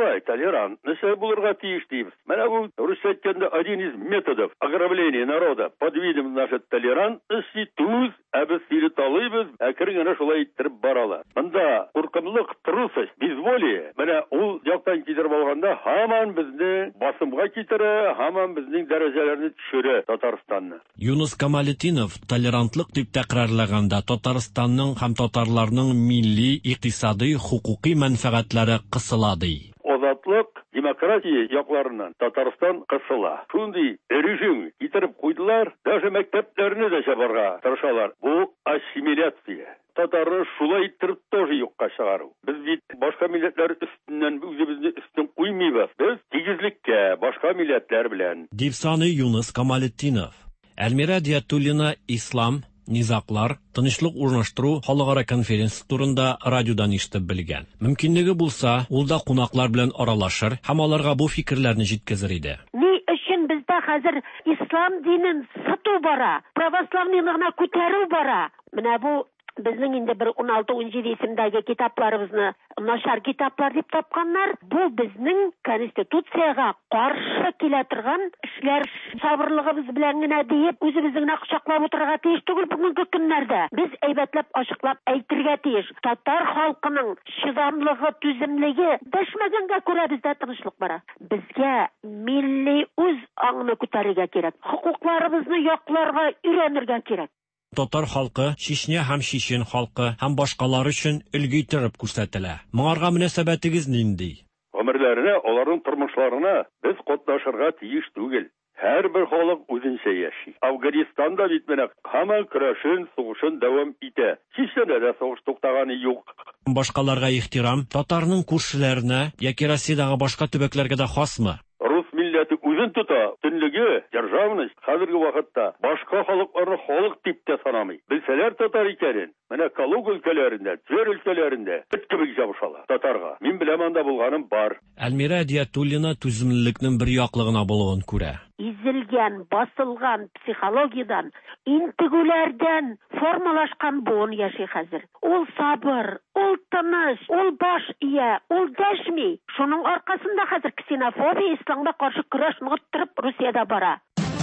нәрсә булырга тиеш дибез. Менә бу русча әйткәндә один из методов ограбления народа под видом нашей толерантности туз, без силы талыйбыз, әкрен шулай иттереп баралар. Монда куркымлык, трусость, безволие, менә ул яктан китереп алганда һаман безне басымга китерә, һаман безнең дәрәҗәләрне төшерә Татарстанны. Юнус Камалетдинов толерантлык дип тәкърарлаганда Татарстанның һәм татарларның милли, икътисади, хукукый мәнфәгатьләре кысыла ди. Азатлык, демократия якларыннан Татарстан кысыла. Шундый режим китереп куйдылар, даже мәктәпләрне дә чабарга тырышалар. Бу ассимиляция. Татарны шулай иттереп тоже юкка чыгару. Без бит башка милләтләр өстеннән үзебезне өстен куймыйбыз. Без тигезлеккә башка милләтләр белән. Дип саны Юнус Камалетдинов. Әлмира Диятуллина ислам, низаклар, тынычлык урнаштыру халыкара конференция турында радиодан ишетеп белгән. Мөмкинлеге булса, ул да кунаклар белән аралашыр һәм аларга бу фикерләрне җиткезер иде. Ни өчен бездә хәзер ислам динен сыту бара, православныйны күтәрү бара? Менә бу безнең инде 16-17 исемдәге китапларыбызны начар китаплар дип тапканнар. Бу безнең конституцияга каршы килә торган эшләр. Сабырлыгыбыз белән генә диеп үзебезне кочаклап утырырга тиеш түгел бүгенге көннәрдә. Без әйбәтләп ачыклап әйтергә тиеш. Татар халкының чыдамлыгы, түземлеге дәшмәгәнгә күрә бездә тынычлык бара. Безгә милли үз аңны күтәрергә кирәк. Хукукларыбызны якларга өйрәнергә кирәк. Татар халкы, Чечня һәм Чечен халкы һәм башкалар өчен үлге итеп күрсәтелә. Моңарга мөнәсәбәтегез нинди? Гомерләренә, аларның тормышларына без катнашырга тиеш түгел. Һәрбер халык үзенчә яши. Афганистанда бит менә һаман көрәшен, сугышын дәвам итә. Чечняда да сугыш туктаганы юк. Башкаларга ихтирам татарның күршеләренә яки Россиядагы башка төбәкләргә дә хасмы? Рус милләте үзен тота, төнлеге, державность хәзерге вакытта башка халыкларны халык дип тә санамый. Белсәләр татар икәнен, менә Калуга өлкәләрендә, Тверь өлкәләрендә бит кебек җабышалар татарга. Мин беләм анда булганым бар. Әлмира Диятуллина түземлекнең бер яклыгына булуын күрә. Изелгән, басылган психологиядан, интегүләрдән формалашкан буын яши хәзер. Ул сабыр, ул тыныч, ул баш ия, ул дәшми. Шуның аркасында хәзер ксенофобия, исламга каршы көрәш ныгыттырып Русиядә бара.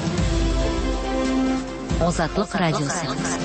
Азатлык радиосы.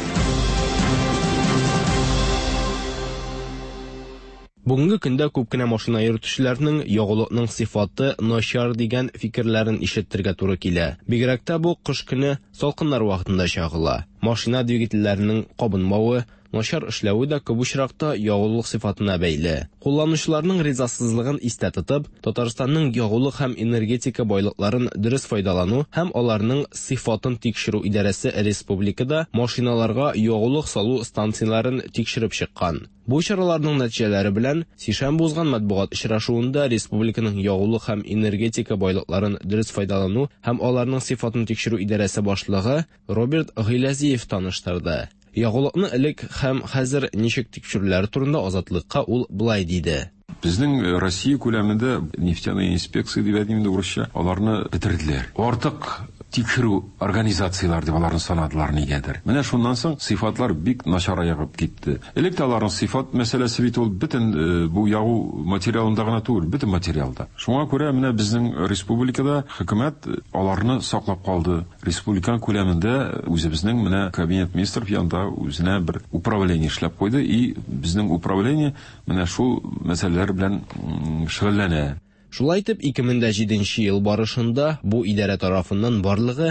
Бүгенге көндә күп кенә машина йөртүчеләрнең ягулыкның сыйфаты начар дигән фикерләрен ишеттергә туры килә. Бигрәк тә бу кыш көне салкыннар вакытында чагыла. Машина двигательләренең кабынмавы, начар эшләве дә күп очракта ягулык сыйфатына бәйле. Кулланучыларның ризасызлыгын истә тотып, Татарстанның ягулык һәм энергетика байлыкларын дөрес файдалану һәм аларның сыйфатын тикшерү идарәсе республикада машиналарга ягулык салу станцияларын тикшереп чыккан. Бу чараларның нәтиҗәләре белән Сишәмбе узган матбугат очрашуында республиканың ягулык һәм энергетика байлыкларын дөрес файдалану һәм аларның сыйфатын тикшерү идарәсе башлыгы Роберт Гыйләзиев таныштырды. Ягулыкны элек һәм хәзер ничек тикшерүләр турында Азатлыкка ул булай диде. Безнең Россия күләмендә нефтяная инспекция дип әйтәм урысча, аларны бетерделәр. Артык тикшерү организациялар дип аларны санадылар нигәдер. Менә шуннан соң сыйфатлар бик начар аягып китте. Элек аларның сыйфат мәсьәләсе бит ул бөтен бу ягу материалында гына түгел, бөтен материалда. Шуңа күрә менә безнең республикада хөкүмәт аларны саклап калды. Республикан күләмендә үзебезнең менә кабинет министров янында үзенә бер управление эшләп куйды и безнең управление менә шул мәсьәләләр белән шөгыльләнә. Шулай итеп, 2007 ел барышында бу идарә тарафыннан барлыгы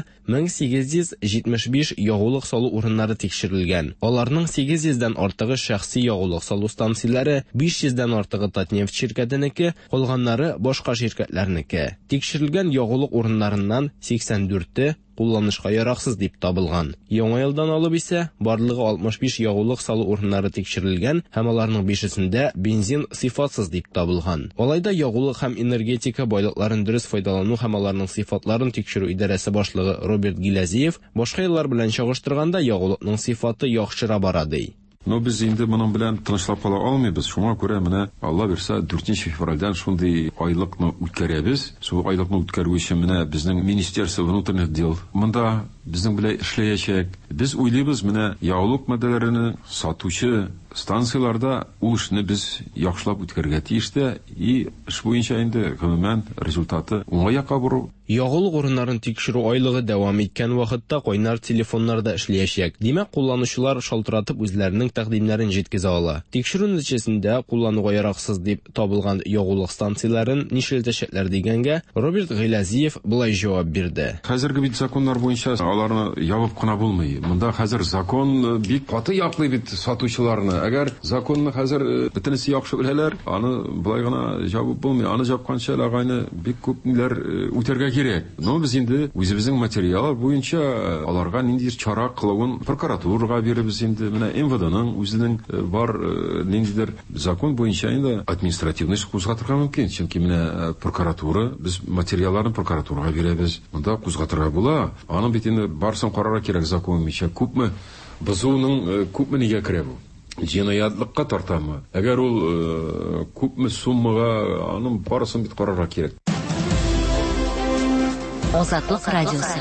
1875 ягулык салу урыннары тикшерелгән. Аларның 800-дән артыгы шәхси ягулык салу станцияләре, 500-дән артыгы Татнефть ширкәтенеке, калганнары башка ширкәтләрнеке. Тикшерелгән ягулык урыннарыннан 84-те кулланышка яраксыз дип табылган. Яңа елдан алып исә барлыгы 65 ягулык салу урыннары тикшерелгән һәм аларның 5-сендә бензин сыйфатсыз дип табылган. Алайда ягулык һәм энергетика байлыкларын дөрес файдалану һәм аларның сыйфатларын тикшерү идарәсе башлыгы Роберт Гилязиев башка еллар белән чагыштырганда ягулыкның сыйфаты яхшыра бара ди. Но без инде моның белән тынычлап кала алмыйбыз. Шуңа күрә менә Алла бирсә 4 февральдән шундый айлыкны үткәрәбез. Шул айлыкны үткәрү өчен менә безнең Министерство внутренних дел монда безнең белән эшләячәк. Без уйлыйбыз менә ягулык матдәләрен сатучы станцияларда ул эшне без яхшылап үткәргә тиеш тә, и эш буенча инде гомумән результаты уңайга буру. Ягулык урыннарын тикшерү айлыгы дәвам иткән вакытта кайнар телефоннарда эшләячәк. Димәк, кулланучылар шалтыратып үзләренең тәкъдимнәрен җиткезә ала. Тикшерү нәтиҗәсендә куллануга яраксыз дип табылган ягулык станцияларын нишелтәчәкләр дигәнгә Роберт Гилязиев булай җавап бирде. Хәзерге бит законнар буенча аларны ябып кына булмый. Монда хәзер закон бик каты яклый бит сатучыларны. Әгәр законны хәзер бөтенесе яхшы беләләр, аны булай гына ябып булмый. Аны җапканча лагайны бик күп ниләр үтәргә кирәк. Но без инде үзебезнең материаллар буенча аларга ниндидер чара кылуын прокуратурага биребез инде. Менә МВДның үзенең бар ниндидер закон буенча инде административный эш кузгатырга мөмкин. Чөнки менә прокуратура, без материалларны прокуратурага бирәбез. Монда кузгатырга була. Аның бит инде барсын карарга кирәк закон буенча. Күпме бузуның күпме нигә керә бу? Җинаятьлыкка тартамы? Әгәр ул күпме суммага, аның барысын бит карарга кирәк. Азатлык радиосы.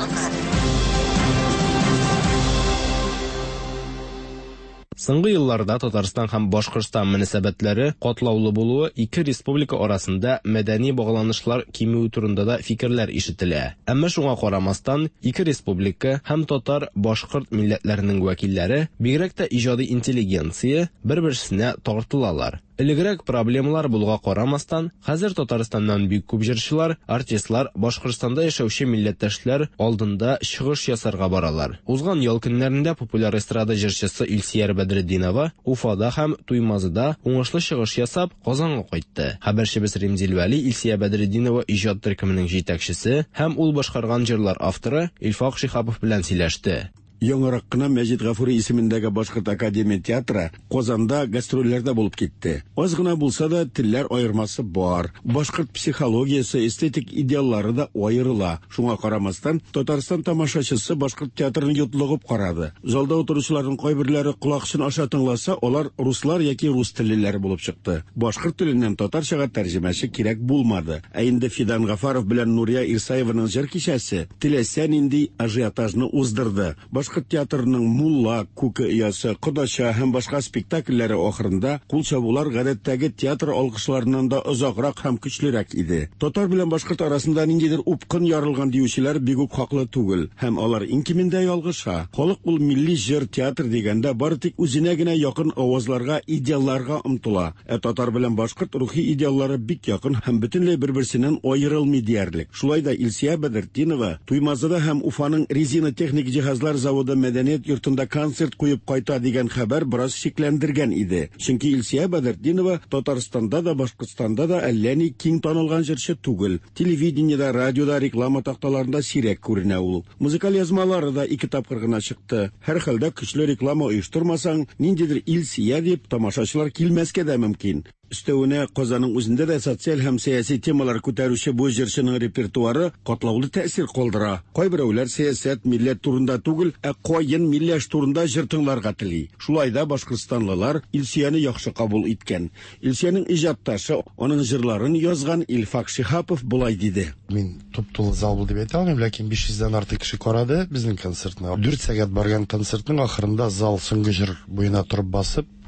Соңгы елларда Татарстан һәм Башкортстан мөнәсәбәтләре катлаулы булуы ике республика арасында мәдәни багланышлар кимү турында да фикерләр ишетелә. Әмма шуңа карамастан, ике республика һәм татар, башкорт милләтләренең вәкилләре, бигрәк тә иҗади интеллигенция бер-берсенә тартылалар. Элегрәк проблемалар булга карамастан, хәзер Татарстаннан бик күп җырчылар, артистлар Башкортстанда яшәүче милләттәшләр алдында чыгыш ясарга баралар. Узган ял көннәрендә популяр эстрада җырчысы Илсия Бәдретдинова Уфада һәм Туймазыда уңышлы чыгыш ясап Казанга кайтты. Хәбәрчебез Римзил Вәли Илсия Бәдретдинова иҗат төркеменең җитәкчесе һәм ул башкарган җырлар авторы Илфак Шихапов белән сөйләште. Яңарак кына Мәҗит Гафури исемендәге Башкорт академия театры Казанда гастрольләрдә булып китте. Аз гына булса да телләр аермасы бар. Башкорт психологиясе, эстетик идеаллары да аерыла. Шуңа карамастан, Татарстан тамашачысы башкорт театрын йотлыгып карады. Залда утыручыларның кайберләре колакчын аша тыңласа, алар руслар яки рус теллеләр булып чыкты. Башкорт теленнән татарчага тәрҗемәче кирәк булмады. Ә инде Фидан Гафаров белән Нурия Ирсаеваның җыр кичәсе теләсә нинди ажиотажны уздырды. Башкорт театрының Мулла, Күке иясы, Кодача һәм башка спектакльләре ахырында кул чабулар гадәттәге театр алкышларыннан да озакрак һәм көчлерәк иде. Татар белән башкорт арасында ниндидер упкын ярылган диючеләр бик үк хаклы түгел һәм алар инкимендә ялгыша. Халык ул милли җыр театр дигәндә бары тик үзенә генә якын авазларга, идеалларга омтыла. Татар белән башкорт рухи идеаллары бик якын һәм бөтенләй бер-берсеннән аерылмый диярлек. Шулай да Илсия Бәдретдинова Туймазыда һәм Уфаның резина техник җиһазлар заводы мәдәният йортында концерт куеп кайта дигән хәбәр бераз шикләндергән иде. Чөнки Илсия Бәдретдинова Татарстанда да, Башкортстанда да әллә ни киң танылган җырчы түгел. Телевидениедә, радиода, реклама такталарында сирәк күренә ул. Музыкаль язмалары да 2 тапкыр гына чыкты. Һәр хәлдә көчле реклама оештырмасаң, ниндидер Илсия дип тамашачылар килмәскә дә мөмкин. Өстәвенә Казанның үзендә дә социаль һәм сәяси темалар күтәрүче бу җырчының репертуары катлаулы тәэсир калдыра. Кайберәүләр сәясәт, милләт турында түгел, ә кайын милләш турында җыр тыңларга тели. Шулай да Башкортстанлылар Илсияны яхшы кабул иткән. Илсияның иҗатташы, аның җырларын язган Илфак Шихапов булай диде. Мин туп-тулы зал булды дип әйтә алмыйм, ләкин 500-дән артык кеше карады безнең концертны. 4 сәгать барган концертның ахырында зал соңгы җыр буена турып басып,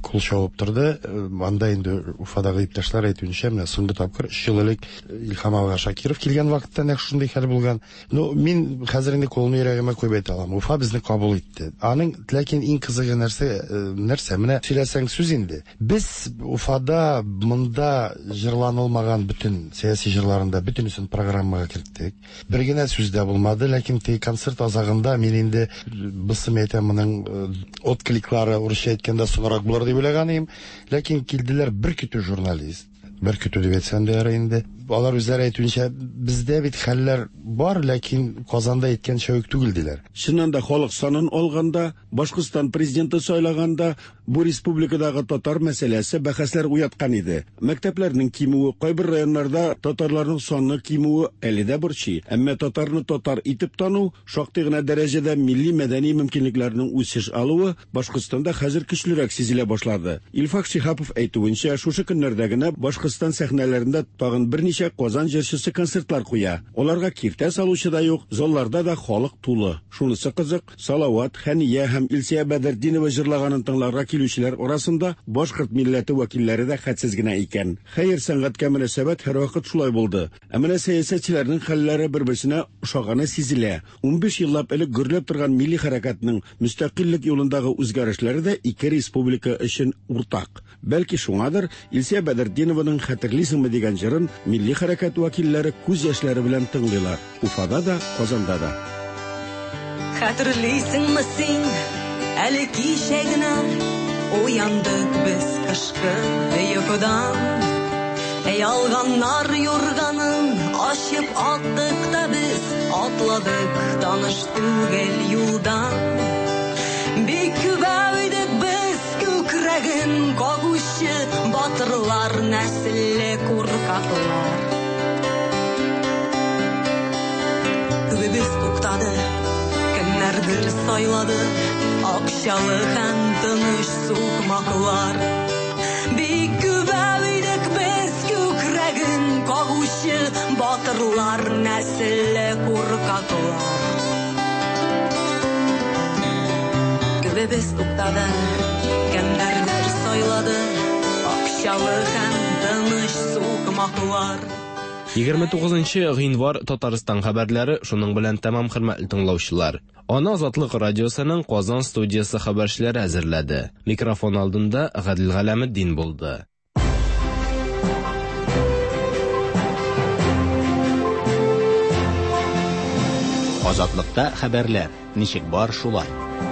кул чабып торды. Анда инде Уфадагы иптәшләр әйтүенчә, менә соңгы тапкыр 3 ел элек Илһам ага Шакиров килгән вакытта нәкъ шундый хәл булган. Мин хәзер инде кулны йөрәгемә куеп әйтә алам. Уфа безне кабул итте. Аның ләкин иң кызыгы нәрсә? Менә сөйләсәң сүз инде. Без Уфада монда җырланылмаган bütün сәяси җырларында бөтенесен программага керттек. Бер генә сүз дә булмады, ләкин концерт азагында мин инде бысым әйтәм, моның откликлары урысча әйткәндә соңрак булыр дип уйлаган идем. Ләкин килделәр бер көтү журналист. Бер көтү дип әйтсәм дә инде. Алар үзләре әйтүенчә, бездә бит хәлләр бар, ләкин Казанда әйткәнчә үк түгел диләр. Чыннан да халык санын алганда, Башкортстан президенты сайлаганда, бу республикадагы татар мәсьәләсе бәхәсләр уяткан иде. Мәктәпләрнең кимүе, кайбер районнарда татарларның саны кимүе әле дә борчый. Әмма татарны татар итеп тану, шактый гына дәрәҗәдә милли мәдәни мөмкинлекләрнең үсеш алуы Башкортстанда хәзер көчлерәк сизелә башлады. Илфак Шихапов әйтүенчә, шушы көннәрдә генә Башкортстан сәхнәләрендә тагын берничә Казан җырчысы концертлар куя. Аларга киртә салучы да юк, залларда да халык тулы. Шунысы кызык, Салават, Хәния һәм Илсия Бәдердинова җырлаганын тыңларга килүчеләр арасында башкорт милләте вәкилләре дә хәтсез генә икән. Хәер, сәнгатькә мөнәсәбәт һәр вакыт шулай булды. Ә менә сәясәтчеләрнең хәлләре бер-берсенә ошаганы сизелә. 15 еллап элек гөрләп торган милли хәрәкәтнең мөстәкыйльлек юлындагы үзгәрешләре дә ике республика өчен уртак. Бәлки шуңадыр Илсия Бәдердинованың хәтерлисеңме дигән җырын милли хәрәкәт вәкилләре күз яшьләре белән тыңлыйлар. Уфада да, Казанда да. Хәтерлисеңме син, әле кичә генә уяндык без кышкы йокыдан. Ялганнар юрганын ачып аттык та без, атладык таныш түгел юлдан. Бик күбәйдек без күкрәген кагучы батырлар, нәселле куркаклар. Күбебез туктады, кемнәрдер сайлады, акчалы һәм тыныч сукмаклар. Бик күбәйдек без күкрәген кагучы батырлар, нәселле куркаклар. Күбебез туктады, кемнәрдер сайлады, акчалы һәм тыныч сукмаклар. 29 гыйнвар Татарстан хәбәрләре шуның белән тәмам, хөрмәтле тыңлаучылар. Аны Азатлык радиосының Казан студиясы хәбәрчеләре әзерләде. Микрофон алдында Гадил Галәметдин булды. Азатлыкта хәбәрләр. Ничек бар шулай.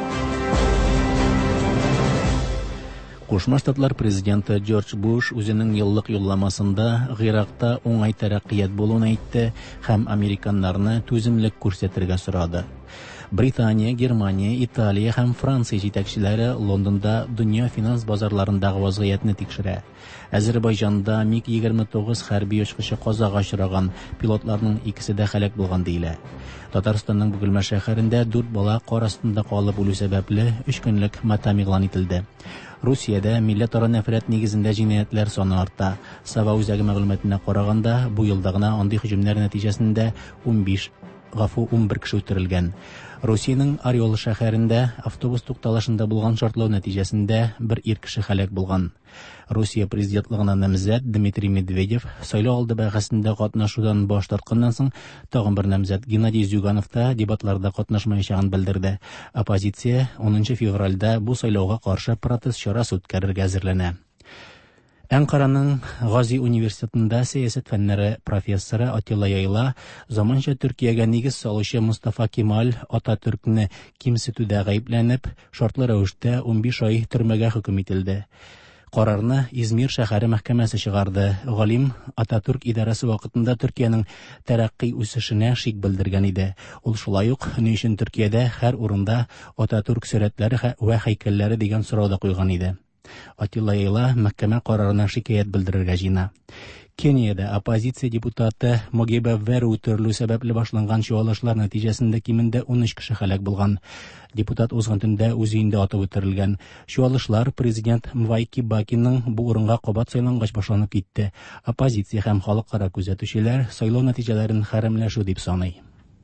Кушма Штатлар президенты Джордж Буш үзенең еллык юлламасында Гыйракта уңай тәрәккыят булуын әйтте һәм американнарны түземлек күрсәтергә сорады. Британия, Германия, Италия һәм Франция җитәкчеләре Лондонда дөнья финанс базарларындагы вазгыятьне тикшерә. Азәрбайҗанда МиГ-29 хәрби очкычы казага очраган, пилотларның икесе дә һәлак булган диелә. Татарстанның Бөгелмә шәһәрендә 4 бала кар астында калып үлү сәбәпле 3 көнлек матам игълан ителде. Русиядә милләтара нәфрәт нигезендә җинаятьләр саны арта. Саба үзәге мәгълүматына караганда, бу елда гына андый һөҗүмнәр нәтиҗәсендә 11 кеше үтерелгән. Русиянең Орел шәһәрендә автобус тукталышында булган шартлау нәтиҗәсендә бер ир кеше һәлак булган. Русия президентлыгына намзәт Дмитрий Медведев сайлау алды бәйгесендә катнашудан баш тартканнан соң, тагын бер намзәт Геннадий Зюганов та дебатларда катнашмаячагын белдерде. Оппозиция 10 февральдә бу сайлауга каршы протест чарасы үткәрергә әзерләнә. Әнкараның Гази университетында сәясәт фәннәре профессоры Атилла Яйла заманча Төркиягә нигез салучы Мустафа Кемаль Ататүркне кимсетүдә гаепләнеп, шартлы рәвештә 15 ай төрмәгә хөкем ителде. Карарны Измир шәһәре мәхкәмәсе чыгарды. Галим Ататүрк идарәсе вакытында Төркиянең тәрәккый үсешенә шик белдергән иде. Ул шулай ук ни өчен Төркиядә һәр урында Ататүрк сурәтләре вә һәйкәлләре дигән сорау да куйган иде. Атилла Яйла мәхкәмә карарына шикаят белдерергә җыена. Кениядә оппозиция депутаты Могебе Веру үтерелү сәбәпле башланган чуалышлар нәтиҗәсендә кимендә 13 кеше һәлак булган. Депутат узган төндә үз өендә атып үтерелгән. Чуалышлар президент Мвай Кибакиның бу урынга кабат сайлангач башланып китте. Оппозиция һәм халыкара күзәтүчеләр сайлау нәтиҗәләрен хәрәмләшү дип саный.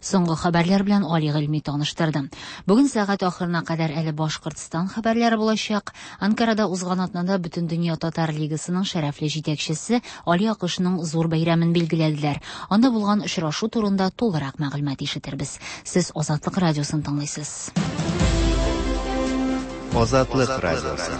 Соңгы хәбәрләр белән Али Гыйльми таныштырды. Бүген сәгать ахырына кадәр әле Башкортстан хәбәрләре булачак. Анкарада узган атнада Бөтен дөнья татар лигасының шәрәфле җитәкчесе Али Акышның зур бәйрәмен билгеләделәр. Анда булган очрашу турында тулырак мәгълүмат ишетербез. Сез Азатлык радиосын тыңлыйсыз. Азатлык радиосы.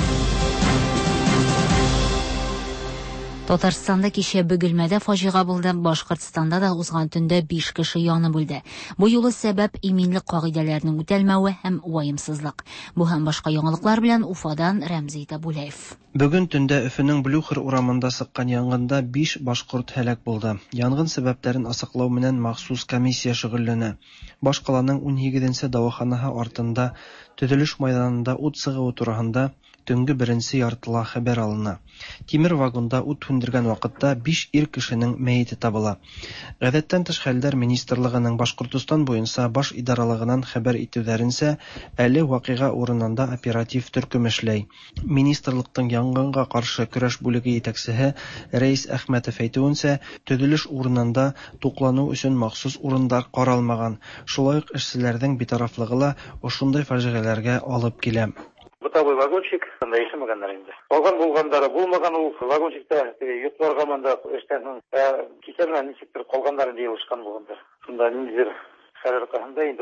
Татарстанда кичә Бөгелмәдә фаҗига булды. Башкортстанда да узган төндә 5 кеше янып үлде. Бу юлы сәбәп иминлек кагыйдәләренең үтәлмәве һәм ваемсызлык. Бу һәм башка яңалыклар белән Уфадан Рәмзи Табулаев. Бүген төндә Өфөнең Блюхер урамында сыккан янгында 5 башкорт һәлак булды. Янгын сәбәпләрен асыклау менән махсус комиссия шөгыльләнә. Башкаланың 17нче дәваханаһы артында төзелеш мәйданында ут сыгуы турында төнге 1нче яртыла хәбәр алына. Тимер вагонда ут хүндергән вакытта 5 ир кешенең мәете табыла. Гадәттән тыш хәлләр министрлыгының Башкортстан буенча баш идаралыгынан хәбәр итүләренчә, әле вакыйга урынында оператив төркем эшләй. Министрлыктың янгынга каршы көрәш бүлеге итәкчесе Рәис Әхмәтов әйтүенчә, төзелеш урынында туклану өчен махсус урындар каралмаган. Шулай ук эшчеләрнең битарафлыгы ла ошондай фаҗигаләргә алып килә. Бытовой вагончик, ишемәгәннәр инде. Алган булгандары булмаган ул вагончикта йокларга мында эштән кичәннән ничектер калганнарын диелышкан булгандар. Шунда ниндидер хәлләр кахында инде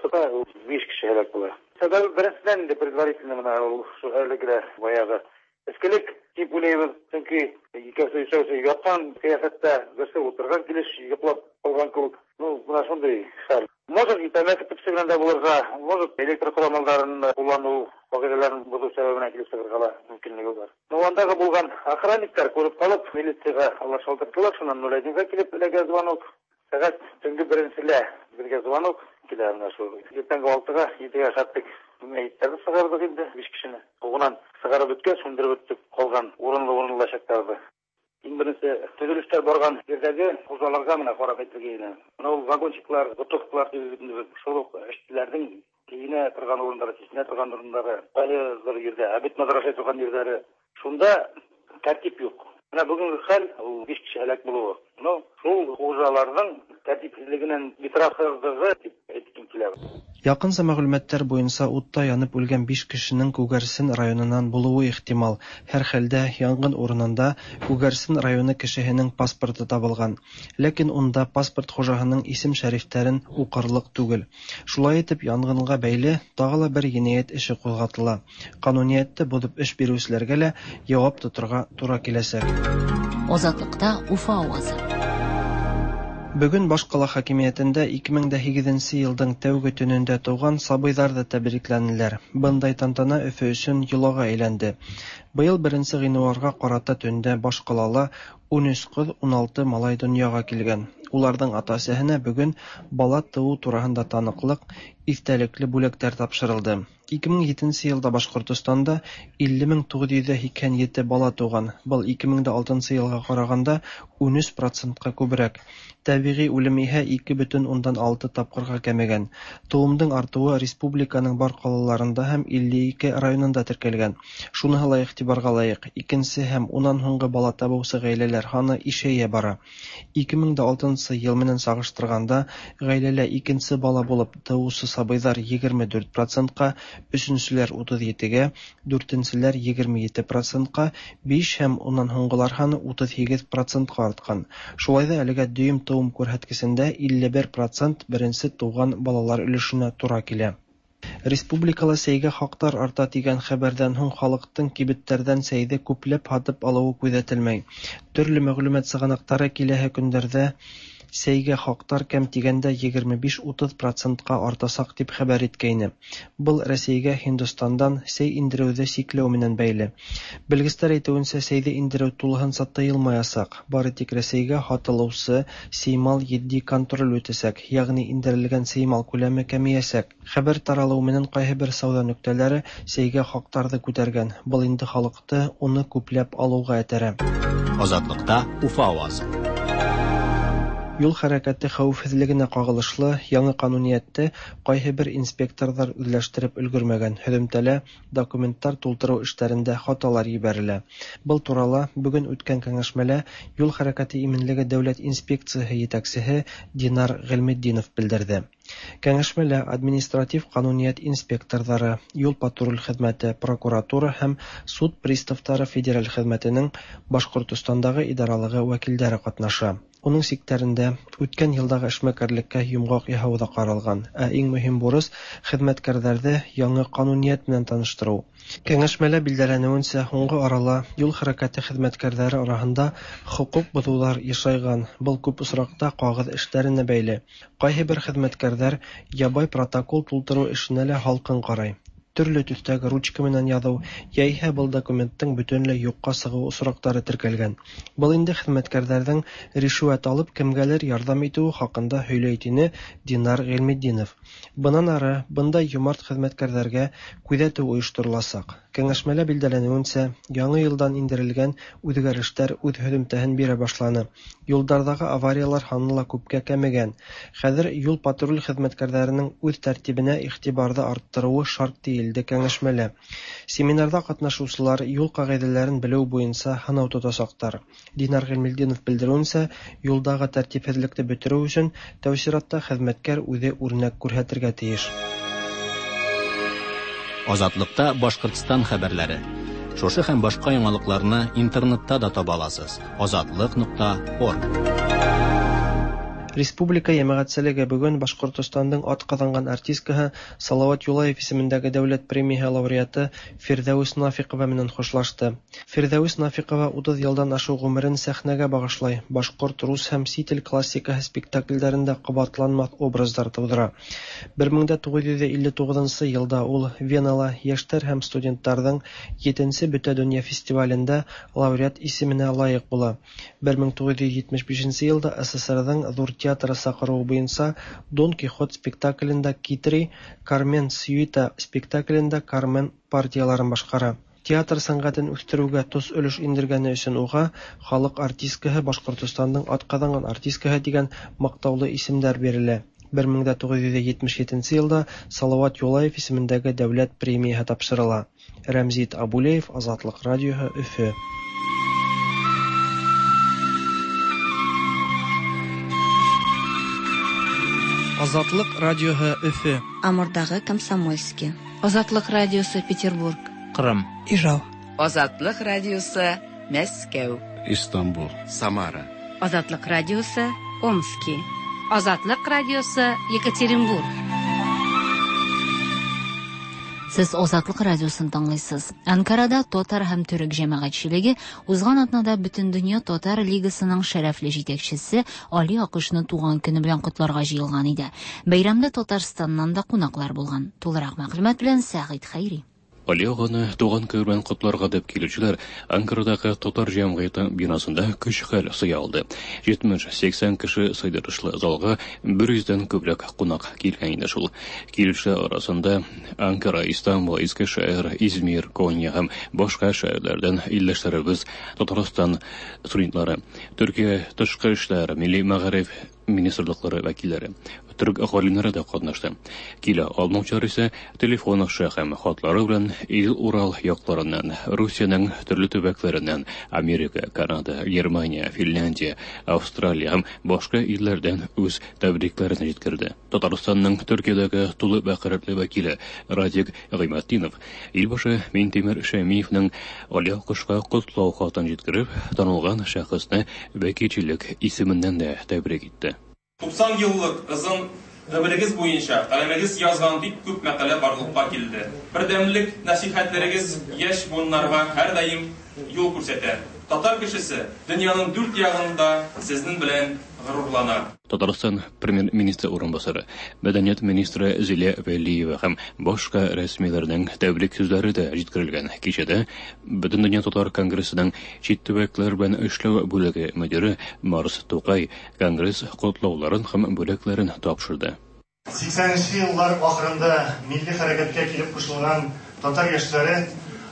5 кеше һәлак була. Сәбәбе беренчедән инде предварительно менә ул әлегә баягы эскелек дип уйлыйбыз, чөнки икәүсе яткан кыяфәттә берсе утырган килеш йоклап калган кебек. Менә шундый хәл. Может, интернет тепсегәндә булырга, может, электр коралларын куллану вакыйгаларын бозу сәбәбенә килеп чыгарга мөмкинлеге бар. Андагы булган охранниктар күреп калып, милицияга алар шалтырттылар, шуннан 01-га килеп эләгә звонок. Сәгать төнге 1-лә бергә звонок килә менә шул. Иртәнге 6-га 7-гә чыктык. Мәйеттәрне сыгардык инде 5 кешене. Угынан сыгарып беткән, сундырып беттек, калган урынлы-урынлы Иң беренче төзелештәр барган җирдәге хуҗаларга менә карап әйтергә. Менә ул вагончиклар, готовкалар шул эшчеләрнең киенә торган урыннары, чишенә торган урыннары, бер җирдә, абит мадраса торган җирләре. Шунда тәртип юк. Менә бүгенге хәл ул 5 кеше һәлак булуы. Шул хуҗаларның тәртипсезлегеннән битарафлыгы дип әйткән килә. Якынча мәгълүматлар буенча утта янып үлгән 5 кешенең Күгәрсен районыннан булуы ихтимал. Һәр хәлдә янгын урынында Күгәрсен районы кешеһенең паспорты табылган. Ләкин унда паспорт хуҗаһының исем-шәрифтәрен укырлык түгел. Шулай итеп янгынга бәйле тагы бер җинаять эше кузгатыла. Кануниятне бозып эш бирүчеләргә лә җавап тотырга туры киләсәк. Азатлыкта Уфа авазы. Бүген Башкала хакимиятендә 2008 елның тәүге төнендә туган сабыйлар да тәбрикләнделәр. Бындай тантана Өфө өчен йолага әйләнде. Быел 1 гыйнварга карата төндә Башкалала 13 кыз, 16 малай дөньяга килгән. Уларның ата-әсәһенә бүген бала туу турында таныклык, истәлекле бүләкләр тапшырылды. 2007 елда Башкортстанда 50,987 бала туган. Был 2006 елга караганда 13%-ка күбрәк. Табигый үлем иһә 2,6 тапкырга кәмегән. Туымның артуы республиканың бар калаларында һәм 52 районында теркәлгән. Шуны ла игътибарга лаек. Икенче һәм уннан һуңгы бала табучы гаиләләр саны ишәя бара. 2006 ел менән сагыштырганда гаиләлә икенче бала булып туучы сабыйлар 24%-ка, өченчеләр 37-гә, дүртенчеләр 27%-ка, 5 һәм уннан һуңгылар саны 38%-ка арткан. Шулай да әлегә дүйім туым күрһәткесендә 51% беренче туган балалар өлешенә туры килә. Республикала сәйгә хактар арта дигән хәбәрдән һуң халыктың кибеттәрдән сәйдә күпләп һатып алуы күзәтелмәй. Төрле мәгълүмат сыгынактары киләһе көндәрдә сәйгә хактар кәм тигәндә 25-30%-ка артасак дип хәбәр иткәйне. Был Россиягә Һиндстандан сәй индерүдә сикләү менән бәйле. Белгечләр әйтүенчә, сәйдә индерү тулыгынча тыелмаячак. Бары тик Россиягә хатылучы сеймал етди контроль үтәсәк, ягъни индерелгән сеймал күләме кәмиячәк. Хәбәр таралу менән кайһы бер сауда нөктәләре сәйгә хактарды күтәргән. Был инде халыкты уны күпләп алуга этәрә. Азатлыкта Уфа авазы. Юл хәрәкәте хәвефсезлегенә кагылышлы яңа кануниятте кайһы бер инспекторлар үзләштереп өлгермәгән. Һөдемтәлә документтар тултыру эшләрендә хаталар җибәрелә. Был турала бүген үткән кәңәшмәдә юл хәрәкәте иминлеге дәүләт инспекциясе җитәкчесе Динар Гыйлметдинов белдерде. Кәңәшмәдә административ кануният инспекторлары, юл патруль хезмәте, прокуратура һәм суд приставтары федераль хезмәтенең Башкортостандагы идаралыгы вәкилләре катнаша. Уның сиктәрендә үткән елдагы эшмәкәрлеккә йомгак яһау да каралган, ә иң мөһим бурыс хезмәткәрләрне яңа кануният белән таныштыру. Кәңәшмәдә билдәләнүенчә, һуңгы арала юл хәрәкәте хезмәткәрләре арасында хукук бозулар ешайган. Был күп очракта кагыз эшләренә бәйле. Кайһы бер хезмәткәрләр ябай протокол тултыру эшенә лә халкын карый. Төрле төстәге ручка менән язу, яисә был документтың бөтенләй юкка сыгу осрактары теркәлгән. Был инде хезмәткәрләрнең ришвәт алып кемгәлер ярдәм итүе хакында һөйләйтине Динар Гыйлметдинов. Бунан ары бындай юмарт хезмәткәрләргә күзәтү оештырылачак. Кәңәшмәдә билдәләнүенчә, яңа елдан индерелгән үзгәрешләр үз һөдемтәһен бирә башланы. Юлдардагы авариялар саны ла күпкә кәмегән. Хәзер юл патруль хезмәткәрләренең үз тәртибенә игътибарды арттыруы шарт диелде кәңәшмәдә. Семинарда катнашучылар юл кагыйдәләрен белү буенча һанау тотачаклар. Динар Гыйлметдинов белдерүенчә, юлдагы тәртипсезлекне бетерү өчен тәүсиратта хезмәткәр үзе үрнәк күрсәтергә тиеш. Азатлыкта Башкортстан хәбәрләре. Шушы һәм башка яңалыкларны интернетта да таба аласыз. Azatlyk.org. Республика җәмәгатьчелеге бүген Башкортостандың атказанган артисткаһы Салават Юлаев исемендәге дәүләт премия лауреаты Фирдәүс Нафикова белән хушлашты. Фирдәүс Нафикова 30 елдан ашу гомерен сәхнәгә багышлай, башкорт, рус һәм сит ил классикаһы спектакльләрендә кабатланмас образлар тудыра. 1959 елда ул Венала яшьләр һәм студентларның 7нче Бөтәдөнья фестивалендә лауреат исеменә лаек була. 1975 елда СССРның зур театры сакыруы буенча Дон Кихот спектаклендә Китри, Кармен Сюита спектаклендә Кармен партияларын башкара. Театр сәнгатен үстерүгә тус өлеш индергәне өчен уга халык артисткаһы Башкортостандың атказанган артисткаһы дигән мактаулы исемнәр бирелә. 1977 елда Салават Юлаев исемендәге дәүләт премияһы тапшырыла. Рәмзит Абулеев, Азатлык радиоһы, Өфе. Азатлык радиоһы, Өфе. Амурдагы Комсомольский. Азатлык радиосы, Петербург. Кырым. Ижау. Азатлык радиосы, Мәскәү. Истанбул. Самара. Азатлык радиосы, Омский. Азатлык радиосы, Екатеринбург. Сез Азатлык радиосын тыңлыйсыз. Анкарада татар һәм төрек җәмәгатьчелеге узган атнада Бөтен дөнья татар лигасының шәрәфле җитәкчесе Али Акышны туган көне белән котларга җыелган иде. Бәйрәмдә Татарстаннан да кунаклар булган. Тулырак мәгълүмат белән Сәгыйд Хәйри. Али аганы туган көне белән котларга дип килүчеләр Анкарадагы татар җәмгыяте бинасында көч хәл сыя алды. 70-80 кеше сыйдырышлы залга 100дән күбрәк кунак килгән иде шул. Килүчеләр арасында Анкара, Истанбул, Искешәһәр, Измир, Коnya һәм башка шәһәрләрдән илләшләребез, Татарстан студентлары, Төркия тышкы эшләр, милли мәгариф министрлыклары вәкилләре, төрек галимнәре дә катнашты. Килә алмаучылар исә телефон аша һәм хатлары белән Ил-Урал якларыннан, Русиянең төрле төбәкләреннән, Америка, Канада, Германия, Финляндия, Австралия һәм башка илләрдән үз тәбрикләрен җиткерде. Татарстанның Төркиядәге тулы вәкаләтле вәкиле Радик Гыйлметдинов Илбашы Минтимер Шәмиевнең Али Акышка котлау хатын җиткереп, танылган шәхесне вәкилчелек исеменнән дә тәбрик итте. 90 еллык ызын гомерегез буенча каләмегез язган бик күп мәкалә барлыкка килде. Бердәмлек нәсихәтләрегез яшь буыннарга һәр даим юл күрсәтә. Татар кешесе дөньяның 4 ягында сезнең белән горурлана. Татарстан премьер-министры урынбасары, мәдәният министры Зилә Вәлиева һәм башка рәсмиләрнең тәбрик сүзләре дә җиткерелгән. Кичәдә Бөтен дөнья татар конгрессының чит төбәкләр белән эшләү бүлеге мөдире Марс Тукай конгресс котлауларын һәм бүләкләрен тапшырды. 80-нче еллар ахырында милли хәрәкәткә килеп кушылган татар яшьләре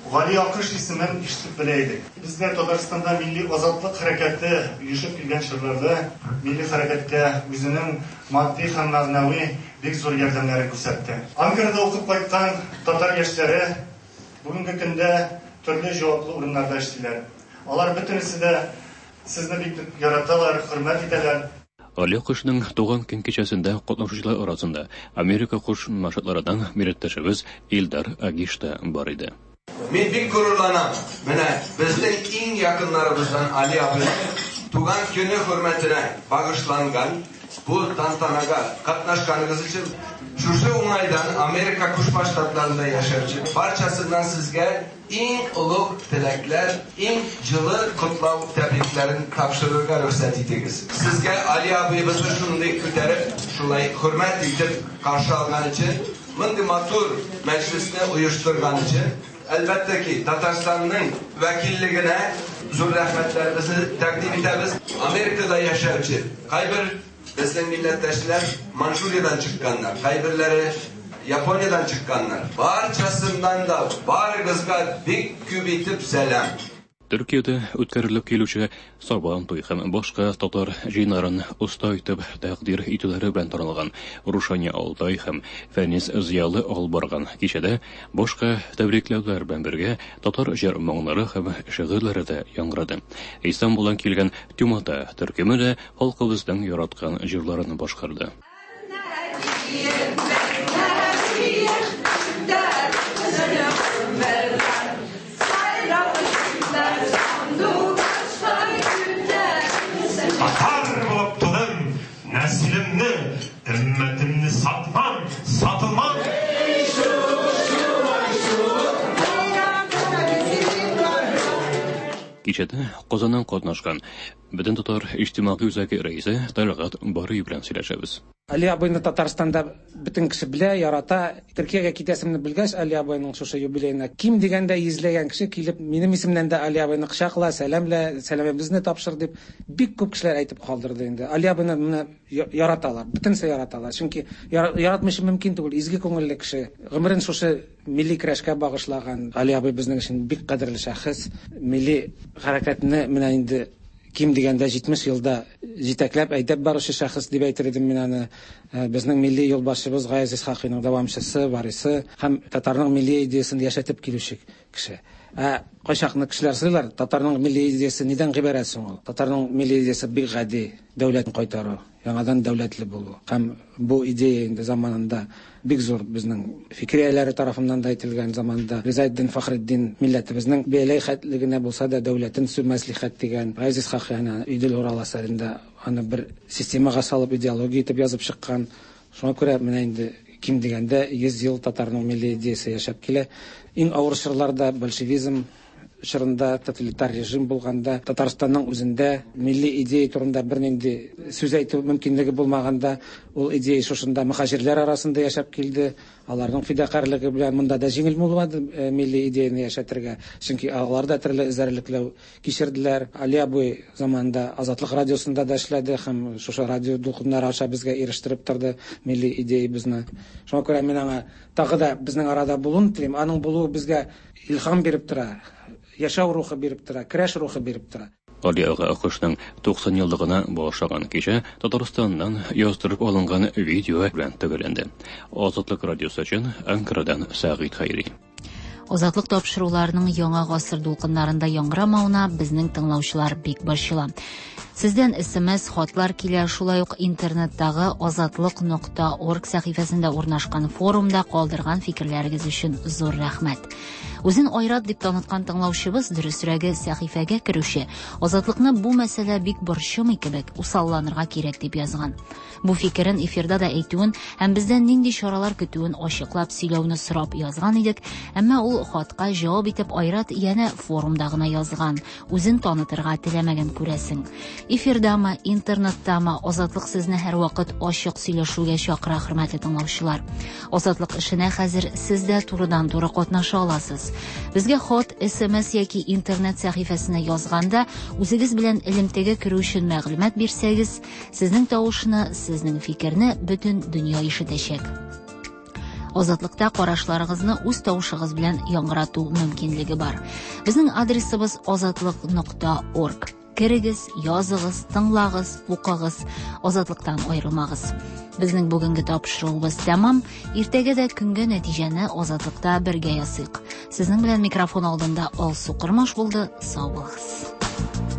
Гали Акыш исемен ишетеп белә идек. Бездә Татарстанда милли азатлык хәрәкәте оешып килгән чорларда милли хәрәкәткә үзенең матди һәм мәгънәви бик зур ярдәмнәрен күрсәтте. Анкарада укып кайткан татар яшьләре бүгенге көндә төрле җаваплы урыннарда эшлиләр. Алар бөтенесе дә сезне бик яраталар, хөрмәт итәләр. Али Акышның туган көн кичәсендә катнашучылар арасында Америка кушма штатларыннан милләттәшебез Илдар Агишта бар иде. Мин бик гурурланам. Менә безнең иң якыннарыбыздан Али абый туган көне хөрмәтенә багышланган бу тантанага катнашканыгыз өчен шушы уңайдан Америка кушма штатларында яшәүче барчасыннан сезгә иң улуг теләкләр, иң җылы котлау тәбрикләрен тапшырырга рөхсәт итегез. Сезгә Али абыйыбызны шундый күтәреп, шулай хөрмәт итеп каршы алган өчен, мондый матур мәҗлесне оештырган өчен әлбәттә ки Татарстанның вәкиллегенә зур рәхмәтләребезне тәкъдим итәбез. Америкада яшәүче кайбер безнең милләттәшләр Манчжуриядан чыкканнар, кайберләре Япониyadan çıkanlar. Barchasından da barıгызга бик күп итеп сәлам. Төркиядә үткәрелеп килүче Сабан туй һәм башка татар җыеннарын уста итеп тәкъдир итүләре белән таралган Рушания Алтай һәм Фәнис Зиялы алып барган кичәдә башка тәбрикләүләр белән бергә татар җыр-моңнары һәм шигырьләре дә яңгырады. Истанбулдан килгән Тюмата төркеме дә халкыбызның яраткан җырларын башкарды. Atar bulup tudım, nesilimni, ümmetimni satmam, satılmam. Кичәдә Казаннан катнашкан бөтен татар иҗтимагый үзәге рәисе Талгат Барый белән сөйләшәбез. Али абыйны Татарстанда бөтен кеше белә, ярата. Төркиягә китәсемне белгәч, Али абыйның шушы юбилеена ким дигәндә йөзләгән кеше килеп, минем исемнән дә Али абыйны кочакла, сәламлә, сәламебезне тапшыр дип бик күп кешеләр әйтеп калдырды инде. Али абыйны менә яраталар, бөтенсе яраталар. Чөнки яратмышы мөмкин түгел, изге күңелле кеше. Гомерен шушы милли көрәшкә багышлаган Али абый безнең өчен бик кадерле шәхес. Милли хәрәкәтне менә инде ким дигәндә 70 елда җитәкләп әйдәп баручы шәхес дип әйтер идем мин аны. Безнең милли юлбашчыбыз Гаязь Исхакыйның дәвамчысы, варисы һәм татарның милли идеясын яшәтеп килүче кеше. Кайчакны кешеләр сыйлар, татарның милли идеясы нидән гыйбарәт соң ул? Татарның милли идеясы бик гади, дәүләтне кайтару, яңадан дәүләтле булу. Һәм бу идея инде заманында бик зур безнең фикрияләре тарафыннан да әйтелгән заманда Ризаэддин Фахретдин милләтебезнең бәйләй хәтлегенә булса да дәүләтен сүмәслихәт дигән Гаязь Исхакыйның Идел Урал әсәрендә аны бер системага салып идеология итеп язып чыккан. Шуңа күрә менә инде ким дигәндә 100 ел татарның милли идеясы яшәп килә. Иң авыр чорларда большевизм чорында, тоталитар режим булганда, Татарстанның үзендә милли идея турында бернинди сүз әйтү мөмкинлеге булмаганда, ул идея шушында мөхаҗирләр арасында яшәп килде. Аларның фидакарлыгы белән монда да җиңел булмады милли идеяны яшәтергә. Чөнки алар да төрле эзәрлекләр кичерделәр. Али абый заманында Азатлык радиосында да эшләде һәм шушы радио дулкыннары аша безгә ирештереп торды милли идеябызны. Шуңа күрә мин аңа тагы да безнең арада булуын телим. Аның булуы безгә илһам биреп тора. Яшәү рухы биреп тора, көрәш рухы биреп тора. Али Акышның 90 еллыгына багышланган кичә Татарстаннан яздырып алынган видео белән төгәлләнде. Азатлык радиосы өчен Анкарадан Сәгыйд Хайри. Азатлык тапшыруларының яңа гасыр дулкыннарында яңгырамауына безнең тыңлаучылар бик борчыла. Сездән SMS хатлар килә, шулай ук интернеттагы azatlyk.org сәхифәсендә урнашкан форумда калдырган фикерләрегез өчен зур рәхмәт. Үзен Айрат дип таныткан тыңлаучыбыз дөресрәге сәхифәгә керүче, азатлыкны бу мәсьәлә бик борчымый кебек усалланырга кирәк дип язган. Бу фикерен эфирда да әйтүен һәм бездән нинди чаралар көтүен ачыклап сөйләүне сорап язган идек, әмма ул хатка җавап итеп Айрат янә форумда гына язган, үзен танытырга теләмәгән күрәсең. Эфирдамы, интернеттамы, азатлык сезне һәр вакыт ачык сөйләшүгә чакыра, хөрмәтле тыңлаучылар. Азатлык эшенә хәзер сез дә турыдан-туры катнаша аласыз. Безгә хат, SMS яки интернет сәхифәсенә язганда, үзегез белән элемтәгә керү өчен мәгълүмат бирсәгез, сезнең тавышны, сезнең фикерне бөтен дөнья ишетәчәк. Азатлыкта карашларыгызны үз тавышыгыз белән яңгырату мөмкинлеге бар. Безнең адресыбыз azatlyk.org. Керегез, языгыз, тыңлагыз, укыгыз, азатлыктан аерылмагыз. Безнең бүгенге тапшыруыбыз тәмам. Иртәгә дә көнгә нәтиҗәне азатлыкта бергә ясыйк. Сезнең белән микрофон алдында Алсу Кырмаш булды. Сау булыгыз.